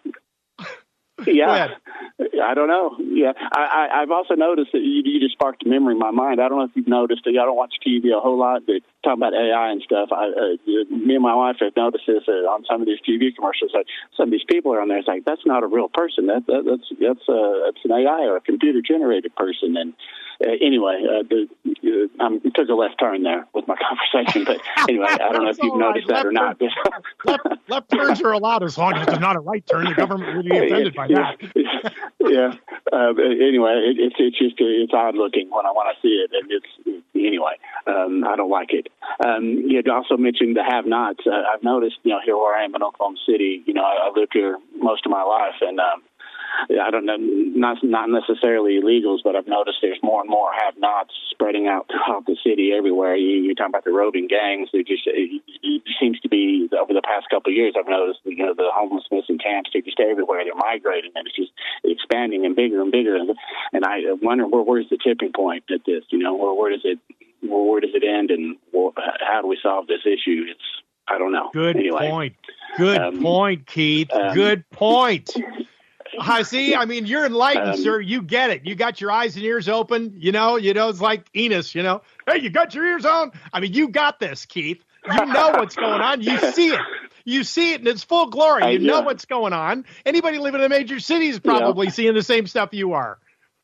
Yeah, I don't know. Yeah, I, I, I've also noticed that you, you just sparked a memory in my mind. I don't know if you've noticed. I don't watch T V a whole lot, but talking about A I and stuff. I, uh, me and my wife have noticed this uh, on some of these T V commercials. Like some of these people are on there. It's like that's not a real person. That, that that's that's uh, that's an A I or a computer generated person. And uh, anyway, uh, the, uh, I took a left turn there with my conversation. But anyway, I don't know if you've noticed right. that or not. left, left turns are allowed as long as it's not a right turn. The government would be offended by that. Yeah. Uh, anyway, it, it's it's just it's odd looking when I want to see it, and it's anyway. Um, I don't like it. Um, you had also mentioned the have-nots. Uh, I've noticed, you know, here where I am in Oklahoma City, you know, I, I've lived here most of my life, and um, I don't know, not not necessarily illegals, but I've noticed there's more and more have-nots spreading out throughout the city everywhere. You, you're talking about the roving gangs. It just it, it seems to be over the past couple of years. I've noticed, you know, the homelessness in camps. They're just everywhere. They're migrating, and it's just expanding and bigger and bigger. And, and I wonder where where's the tipping point at this? You know, where where does it where, where does it end, and where, how do we solve this issue? It's I don't know. Good anyway, point. Good um, point, Keith. Um, Good point. I see. I mean, you're enlightened, um, sir. You get it. You got your eyes and ears open. You know, you know, it's like Enos, you know, hey, you got your ears on. I mean, you got this, Keith. You know what's going on. You see it. You see it in its full glory. You know what's going on. Anybody living in a major city is probably yeah. seeing the same stuff you are.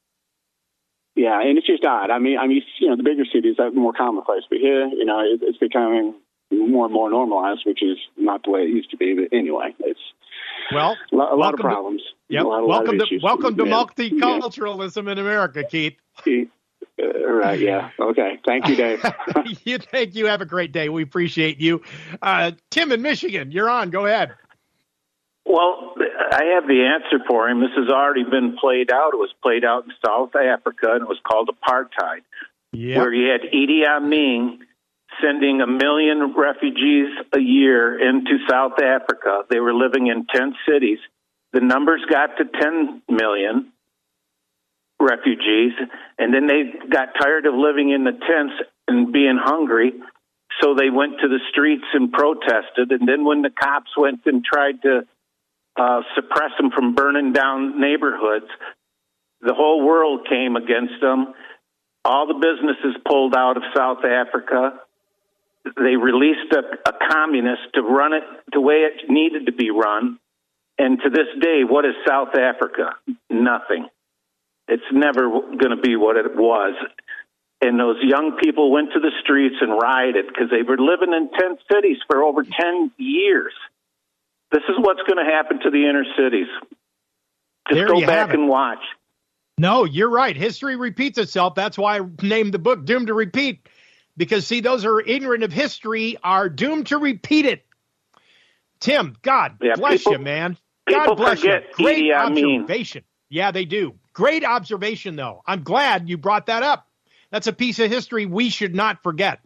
Yeah, and it's just odd. I mean, I mean, you know, the bigger cities are more commonplace, but here, you know, it, it's becoming more and more normalized, which is not the way it used to be. But anyway, it's well, a lot, a lot of problems. To, yep. A lot, a welcome lot to welcome to multiculturalism yeah. in America, Keith. Uh, right. Yeah. Okay. Thank you, Dave. you thank you. Have a great day. We appreciate you. Uh, Tim in Michigan, you're on. Go ahead. Well, I have the answer for him. This has already been played out. It was played out in South Africa, and it was called apartheid, yep. where you had Idi Amin sending a million refugees a year into South Africa. They were living in ten cities. The numbers got to ten million refugees, and then they got tired of living in the tents and being hungry, so they went to the streets and protested. And then when the cops went and tried to uh, suppress them from burning down neighborhoods, the whole world came against them. All the businesses pulled out of South Africa. They released a, a communist to run it the way it needed to be run. And to this day, what is South Africa? Nothing. It's never going to be what it was. And those young people went to the streets and rioted because they were living in tent cities for over ten years. This is what's going to happen to the inner cities. Just there go back and watch. No, you're right. History repeats itself. That's why I named the book Doomed to Repeat. Because, see, those who are ignorant of history are doomed to repeat it. Tim, God yeah, bless people, you, man. God bless you. Great Idi Amin. observation. Yeah, they do. Great observation, though. I'm glad you brought that up. That's a piece of history we should not forget.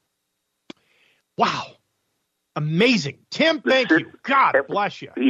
Wow. Amazing. Tim, thank you. God bless you.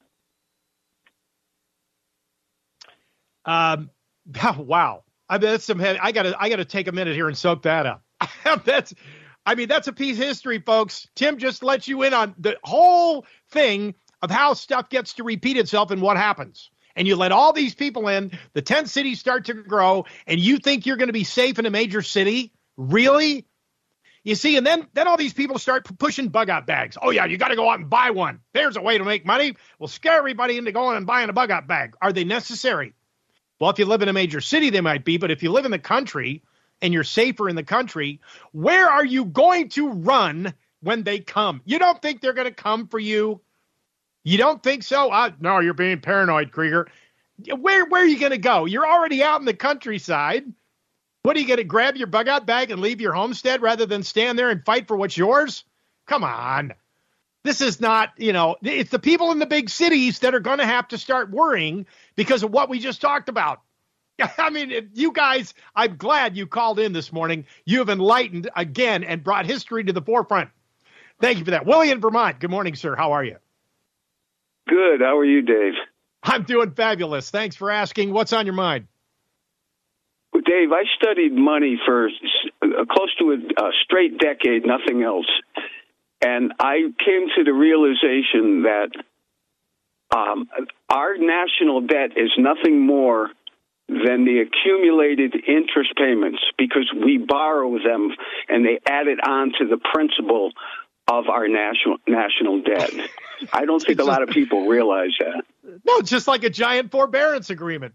Um, wow. I mean, that's some heavy. I gotta, I gotta take a minute here and soak that up. that's, I mean, that's a piece of history, folks. Tim just lets you in on the whole thing of how stuff gets to repeat itself and what happens. And you let all these people in, the tent cities start to grow, and you think you're going to be safe in a major city? Really? You see, and then, then all these people start p- pushing bug-out bags. Oh, yeah, you got to go out and buy one. There's a way to make money. We'll scare everybody into going and buying a bug-out bag. Are they necessary? Well, if you live in a major city, they might be. But if you live in the country and you're safer in the country, where are you going to run when they come? You don't think they're going to come for you? You don't think so? Uh, no, you're being paranoid, Krieger. Where, where are you going to go? You're already out in the countryside. What are you going to grab your bug out bag and leave your homestead rather than stand there and fight for what's yours? Come on. This is not, you know, it's the people in the big cities that are going to have to start worrying because of what we just talked about. I mean, you guys, I'm glad you called in this morning. You have enlightened again and brought history to the forefront. Thank you for that. Willie in Vermont. Good morning, sir. How are you? Good. How are you, Dave? I'm doing fabulous. Thanks for asking. What's on your mind? Well, Dave, I studied money for uh, close to a, a straight decade, nothing else. And I came to the realization that um, our national debt is nothing more than the accumulated interest payments because we borrow them and they add it on to the principal of our national national debt. I don't think a lot of people realize that. No, just like a giant forbearance agreement.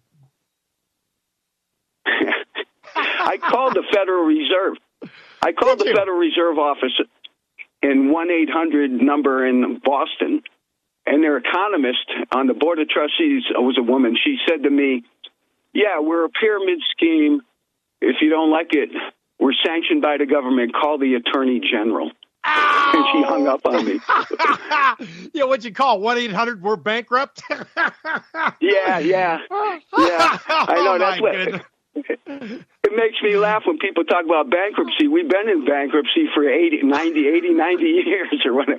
I called the Federal Reserve. I called the Federal Reserve office in one eight hundred number in Boston, and their economist on the Board of Trustees was a woman. She said to me, yeah, we're a pyramid scheme. If you don't like it, we're sanctioned by the government. Call the Attorney General. Ow! And she hung up on me. Yeah, what'd you call? one eight hundred we're bankrupt? yeah, yeah. Yeah. I know, oh, that's what... Goodness. It makes me laugh when people talk about bankruptcy. We've been in bankruptcy for eighty, ninety, eighty, ninety years or whatever.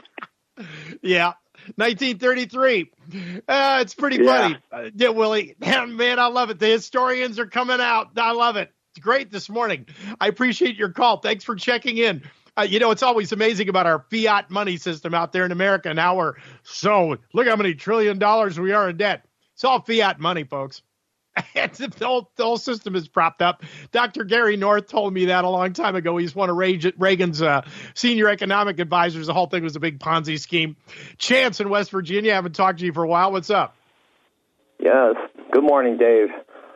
Yeah, nineteen thirty-three. Uh, it's pretty yeah. funny. Uh, yeah, Willie. Man, I love it. The historians are coming out. I love it. It's great this morning. I appreciate your call. Thanks for checking in. Uh, you know, it's always amazing about our fiat money system out there in America. Now we're so, look how many trillion dollars we are in debt. It's all fiat money, folks. the, whole, the whole system is propped up. Doctor Gary North told me that a long time ago. He's one of Reagan's uh, senior economic advisors. The whole thing was a big Ponzi scheme. Chance in West Virginia. I haven't talked to you for a while. What's up? Yes. Good morning, Dave.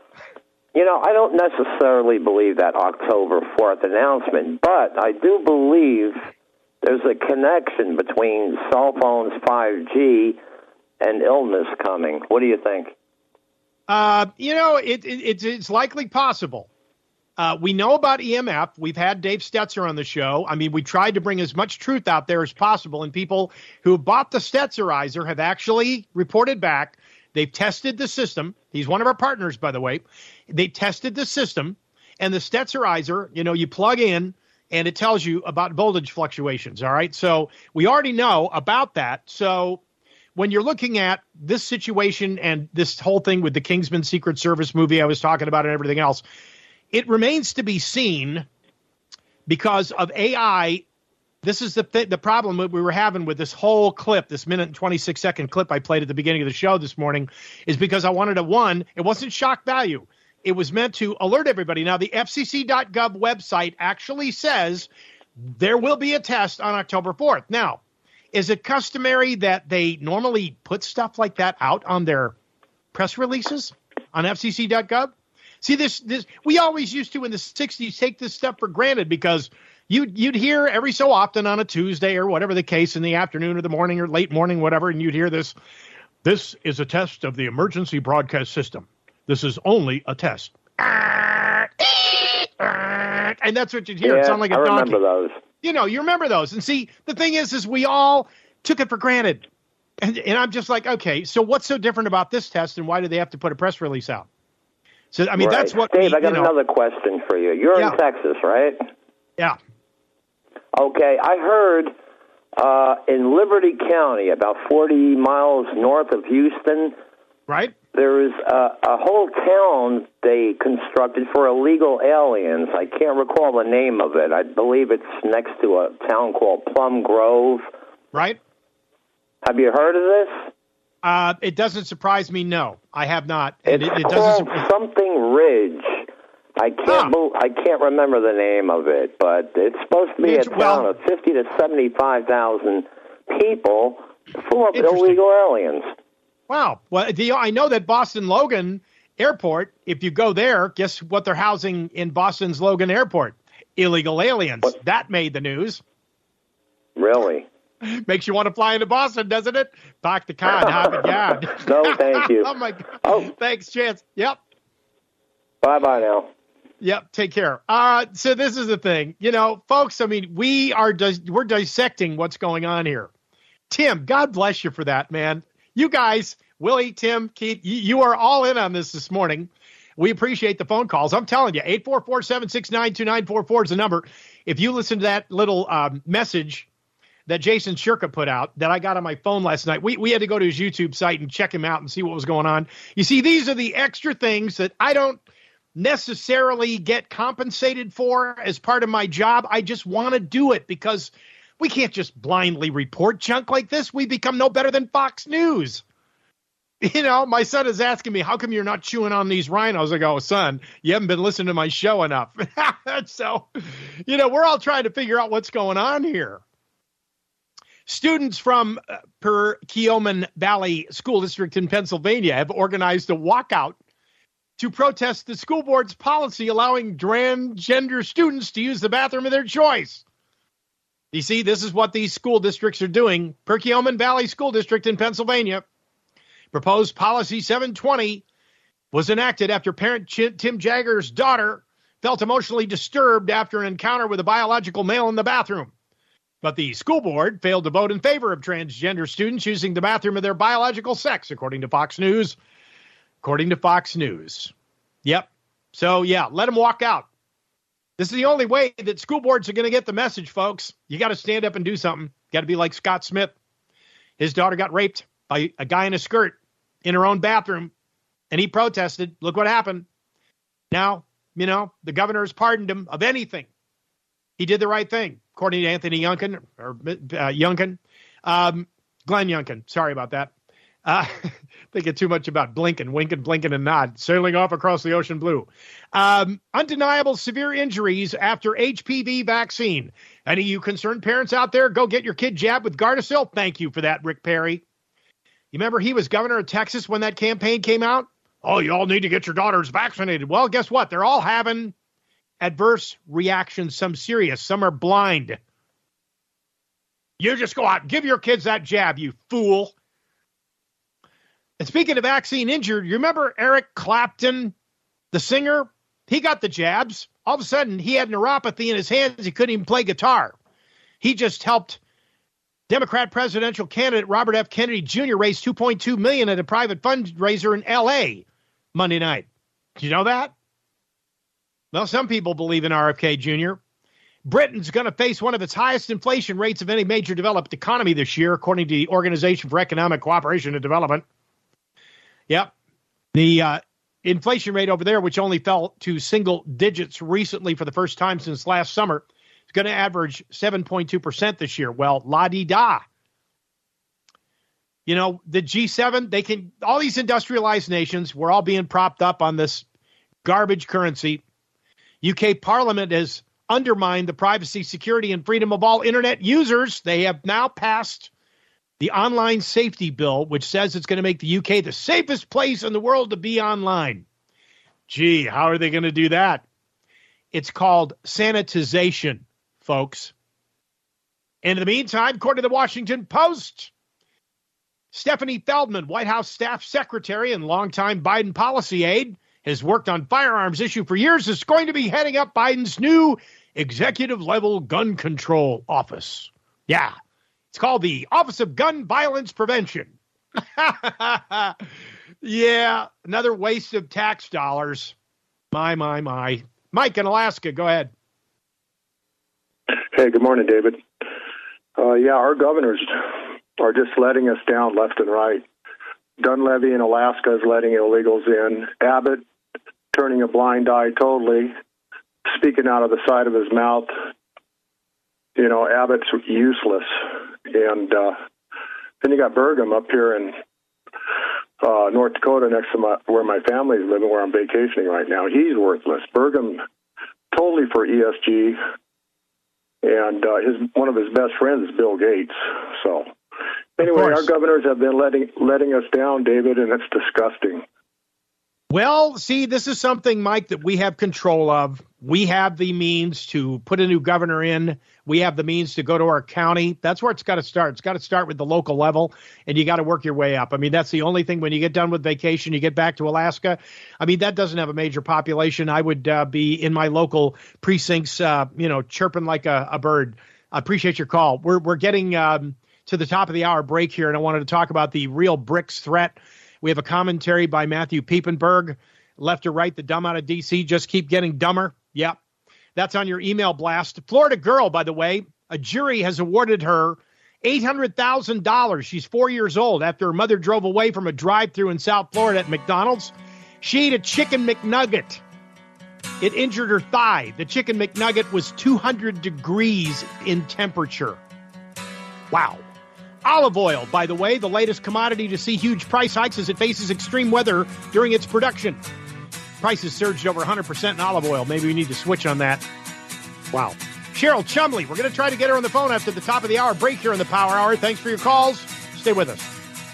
You know, I don't necessarily believe that October fourth announcement, but I do believe there's a connection between cell phones, five G, and illness coming. What do you think? Uh, you know, it, it, it's, it's likely possible. Uh, we know about E M F. We've had Dave Stetzer on the show. I mean, we tried to bring as much truth out there as possible, and people who bought the Stetzerizer have actually reported back. They've tested the system. He's one of our partners, by the way. They tested the system, and the Stetzerizer, you know, you plug in, and it tells you about voltage fluctuations, all right? So we already know about that. So when you're looking at this situation and this whole thing with the Kingsman Secret Service movie I was talking about and everything else, it remains to be seen because of A I. This is the th- the problem that we were having with this whole clip, this minute and twenty-six second clip I played at the beginning of the show this morning, is because I wanted to, one, it wasn't shock value. It was meant to alert everybody. Now, the F C C dot gov website actually says there will be a test on October fourth. Now, is it customary that they normally put stuff like that out on their press releases on F C C dot gov? See, this, this we always used to in the sixties take this stuff for granted because you'd, you'd hear every so often on a Tuesday or whatever the case in the afternoon or the morning or late morning, whatever, and you'd hear this, this is a test of the emergency broadcast system. This is only a test. And that's what you'd hear. Yeah, it sounded like a I donkey. remember those. You know, you remember those. And see, the thing is, is we all took it for granted. And, and I'm just like, okay, so what's so different about this test and why do they have to put a press release out? So, I mean, right. that's what Dave, we, I got you know, another question for you. You're yeah. in Texas, right? Yeah. Okay, I heard uh, in Liberty County, about forty miles north of Houston, right? There is a, a whole town they constructed for illegal aliens. I can't recall the name of it. I believe it's next to a town called Plum Grove. Right. Have you heard of this? Uh, it doesn't surprise me, no. I have not. And It's it, it called doesn't something Ridge. I can't Huh. bel I can't remember the name of it, but it's supposed to be Ridge, a town well- of fifty to seventy-five thousand people full of illegal aliens. Wow. Well, do you, I know that Boston Logan Airport, if you go there, guess what they're housing in Boston's Logan Airport? Illegal aliens. What? That made the news. Really? Makes you want to fly into Boston, doesn't it? Talk to Con, Harvard Yard. No, thank you. Oh, my God. Oh. Thanks, Chance. Yep. Bye-bye now. Yep, take care. Uh, so this is the thing. You know, folks, I mean, we are dis- we're dissecting what's going on here. Tim, God bless you for that, man. You guys, Willie, Tim, Keith, you, you are all in on this this morning. We appreciate the phone calls. I'm telling you, eight four four, seven six nine, two nine four four is the number. If you listen to that little um, message that Jason Shirka put out that I got on my phone last night, we, we had to go to his YouTube site and check him out and see what was going on. You see, these are the extra things that I don't necessarily get compensated for as part of my job. I just want to do it because we can't just blindly report junk like this. We become no better than Fox News. You know, my son is asking me, how come you're not chewing on these rhinos? I go, son, you haven't been listening to my show enough. So, you know, we're all trying to figure out what's going on here. Students from uh, Perkiomen Valley School District in Pennsylvania have organized a walkout to protest the school board's policy allowing transgender students to use the bathroom of their choice. You see, this is what these school districts are doing. Perkiomen Valley School District in Pennsylvania. Proposed Policy seven twenty was enacted after parent Ch- Tim Jagger's daughter felt emotionally disturbed after an encounter with a biological male in the bathroom. But the school board failed to vote in favor of transgender students using the bathroom of their biological sex, according to Fox News. According to Fox News. Yep. So, yeah, let them walk out. This is the only way that school boards are going to get the message, folks. You got to stand up and do something. Got to be like Scott Smith. His daughter got raped by a guy in a skirt in her own bathroom, and he protested. Look what happened. Now, you know, the governor has pardoned him of anything. He did the right thing, according to Anthony Youngkin, or uh, Youngkin, um, Glenn Youngkin. Sorry about that. Uh, thinking too much about blinking, winking, blinking, and nod, sailing off across the ocean blue. Um, undeniable severe injuries after H P V vaccine. Any of you concerned parents out there, go get your kid jabbed with Gardasil. Thank you for that, Rick Perry. You remember he was governor of Texas when that campaign came out? Oh, you all need to get your daughters vaccinated. Well, guess what? They're all having adverse reactions, some serious, some are blind. You just go out and give your kids that jab, you fool. And speaking of vaccine injured, you remember Eric Clapton, the singer? He got the jabs. All of a sudden, he had neuropathy in his hands. He couldn't even play guitar. He just helped Democrat presidential candidate Robert F. Kennedy Junior raise two point two million dollars at a private fundraiser in L A Monday night. Did you know that? Well, some people believe in R F K Junior Britain's going to face one of its highest inflation rates of any major developed economy this year, according to the Organization for Economic Cooperation and Development. Yep. The uh, inflation rate over there, which only fell to single digits recently for the first time since last summer, is going to average seven point two percent this year. Well, la-di-da. You know, the G seven, they can, all these industrialized nations, we're all being propped up on this garbage currency. U K Parliament has undermined the privacy, security, and freedom of all internet users. They have now passed the online safety bill, which says it's going to make the U K the safest place in the world to be online. Gee, how are they going to do that? It's called sanitization, folks. And in the meantime, according to the Washington Post, Stephanie Feldman, White House staff secretary and longtime Biden policy aide, has worked on firearms issue for years, is going to be heading up Biden's new executive-level gun control office. Yeah. It's called the Office of Gun Violence Prevention. Yeah, another waste of tax dollars. My, my, my. Mike in Alaska, go ahead. Hey, good morning, David. Uh, yeah, our governors are just letting us down left and right. Dunleavy in Alaska is letting illegals in. Abbott turning a blind eye totally, speaking out of the side of his mouth. You know, Abbott's useless. And uh, then you got Burgum up here in uh, North Dakota next to my, where my family is living, where I'm vacationing right now. He's worthless. Burgum totally for E S G. And uh, his one of his best friends is Bill Gates. So anyway, our governors have been letting letting us down, David, and it's disgusting. Well, see, this is something, Mike, that we have control of. We have the means to put a new governor in. We have the means to go to our county. That's where it's got to start. It's got to start with the local level, and you got to work your way up. I mean, that's the only thing. When you get done with vacation, you get back to Alaska. I mean, that doesn't have a major population. I would uh, be in my local precincts, uh, you know, chirping like a, a bird. I appreciate your call. We're we're getting um, to the top of the hour break here, and I wanted to talk about the real BRICS threat. We have a commentary by Matthew Piepenburg. Left or right, the dumb out of D C just keep getting dumber. Yep. That's on your email blast. Florida girl, by the way, a jury has awarded her eight hundred thousand dollars. She's four years old after her mother drove away from a drive-thru in South Florida at McDonald's. She ate a chicken McNugget. It injured her thigh. The chicken McNugget was two hundred degrees in temperature. Wow. Olive oil, by the way, the latest commodity to see huge price hikes as it faces extreme weather during its production. Prices surged over one hundred percent in olive oil. Maybe we need to switch on that. Wow. Cheryl Chumley, we're going to try to get her on the phone after the top of the hour break here in the Power Hour. Thanks for your calls. Stay with us.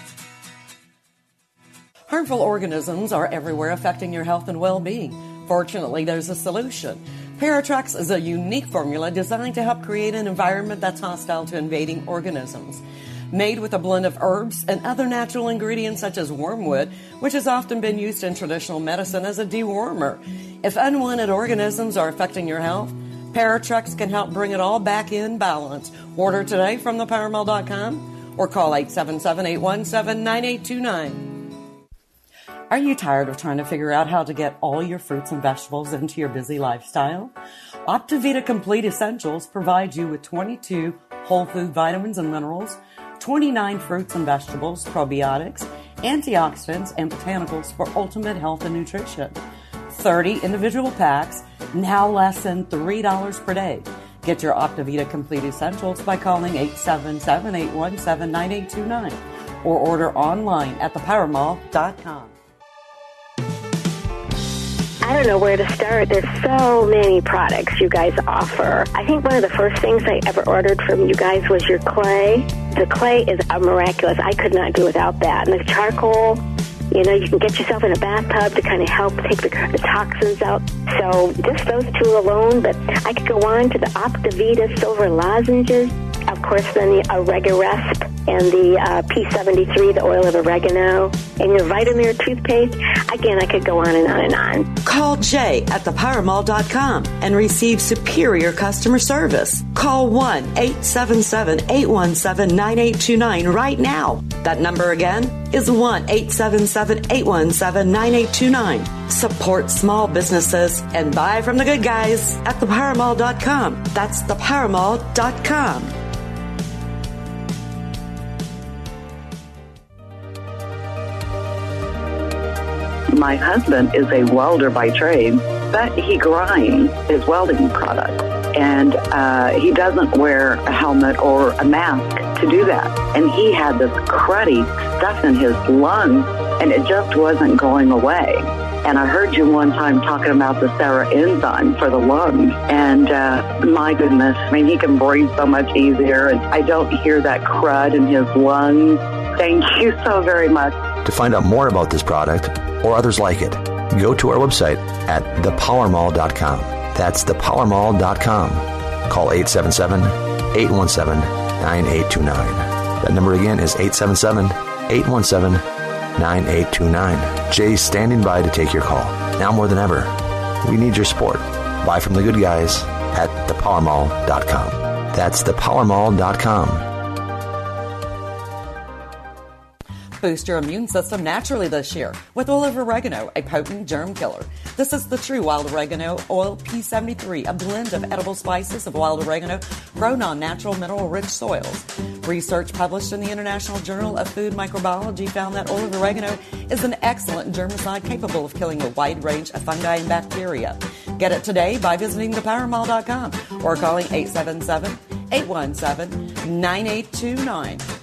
Harmful organisms are everywhere affecting your health and well-being. Fortunately, there's a solution. Paratrex is a unique formula designed to help create an environment that's hostile to invading organisms. Made with a blend of herbs and other natural ingredients such as wormwood, which has often been used in traditional medicine as a dewormer. If unwanted organisms are affecting your health, Paratrex can help bring it all back in balance. Order today from the power mall dot com or call eight seven seven, eight one seven, nine eight two nine. Are you tired of trying to figure out how to get all your fruits and vegetables into your busy lifestyle? Optivita Complete Essentials provides you with twenty-two whole food vitamins and minerals, twenty-nine fruits and vegetables, probiotics, antioxidants, and botanicals for ultimate health and nutrition. thirty individual packs, now less than three dollars per day. Get your Optivita Complete Essentials by calling eight seven seven, eight one seven, nine eight two nine or order online at the power mall dot com. I don't know where to start. There's so many products you guys offer. I think one of the first things I ever ordered from you guys was your clay. The clay is a miraculous. I could not do without that. And the charcoal, you know, you can get yourself in a bathtub to kind of help take the, the toxins out. So just those two alone, but I could go on to the Optivita Silver Lozenges. Of course, then the Oregaresp and the uh, P seventy-three, the oil of oregano, and your Vitamir toothpaste. Again, I could go on and on and on. Call Jay at the power mall dot com and receive superior customer service. Call one eight seven seven, eight one seven, nine eight two nine right now. That number again is one eight seven seven, eight one seven, nine eight two nine. Support small businesses and buy from the good guys at the power mall dot com. That's the power mall dot com. My husband is a welder by trade, but he grinds his welding product. And uh, he doesn't wear a helmet or a mask to do that. And he had this cruddy stuff in his lungs, and it just wasn't going away. And I heard you one time talking about the Sarah enzyme for the lungs. And uh, my goodness, I mean, he can breathe so much easier. And I don't hear that crud in his lungs. Thank you so very much. To find out more about this product or others like it, go to our website at the power mall dot com. That's the power mall dot com. Call eight seven seven, eight one seven, nine eight two nine. That number again is eight seven seven, eight one seven, nine eight two nine. Jay's standing by to take your call. Now more than ever, we need your support. Buy from the good guys at the power mall dot com. That's the power mall dot com. Boost your immune system naturally this year with oil of oregano, a potent germ killer. This is the true wild oregano oil P seventy-three, a blend of edible spices of wild oregano grown on natural mineral-rich soils. Research published in the International Journal of Food Microbiology found that oil of oregano is an excellent germicide capable of killing a wide range of fungi and bacteria. Get it today by visiting the power mall dot com or calling eight seven seven, eight one seven, nine eight two nine.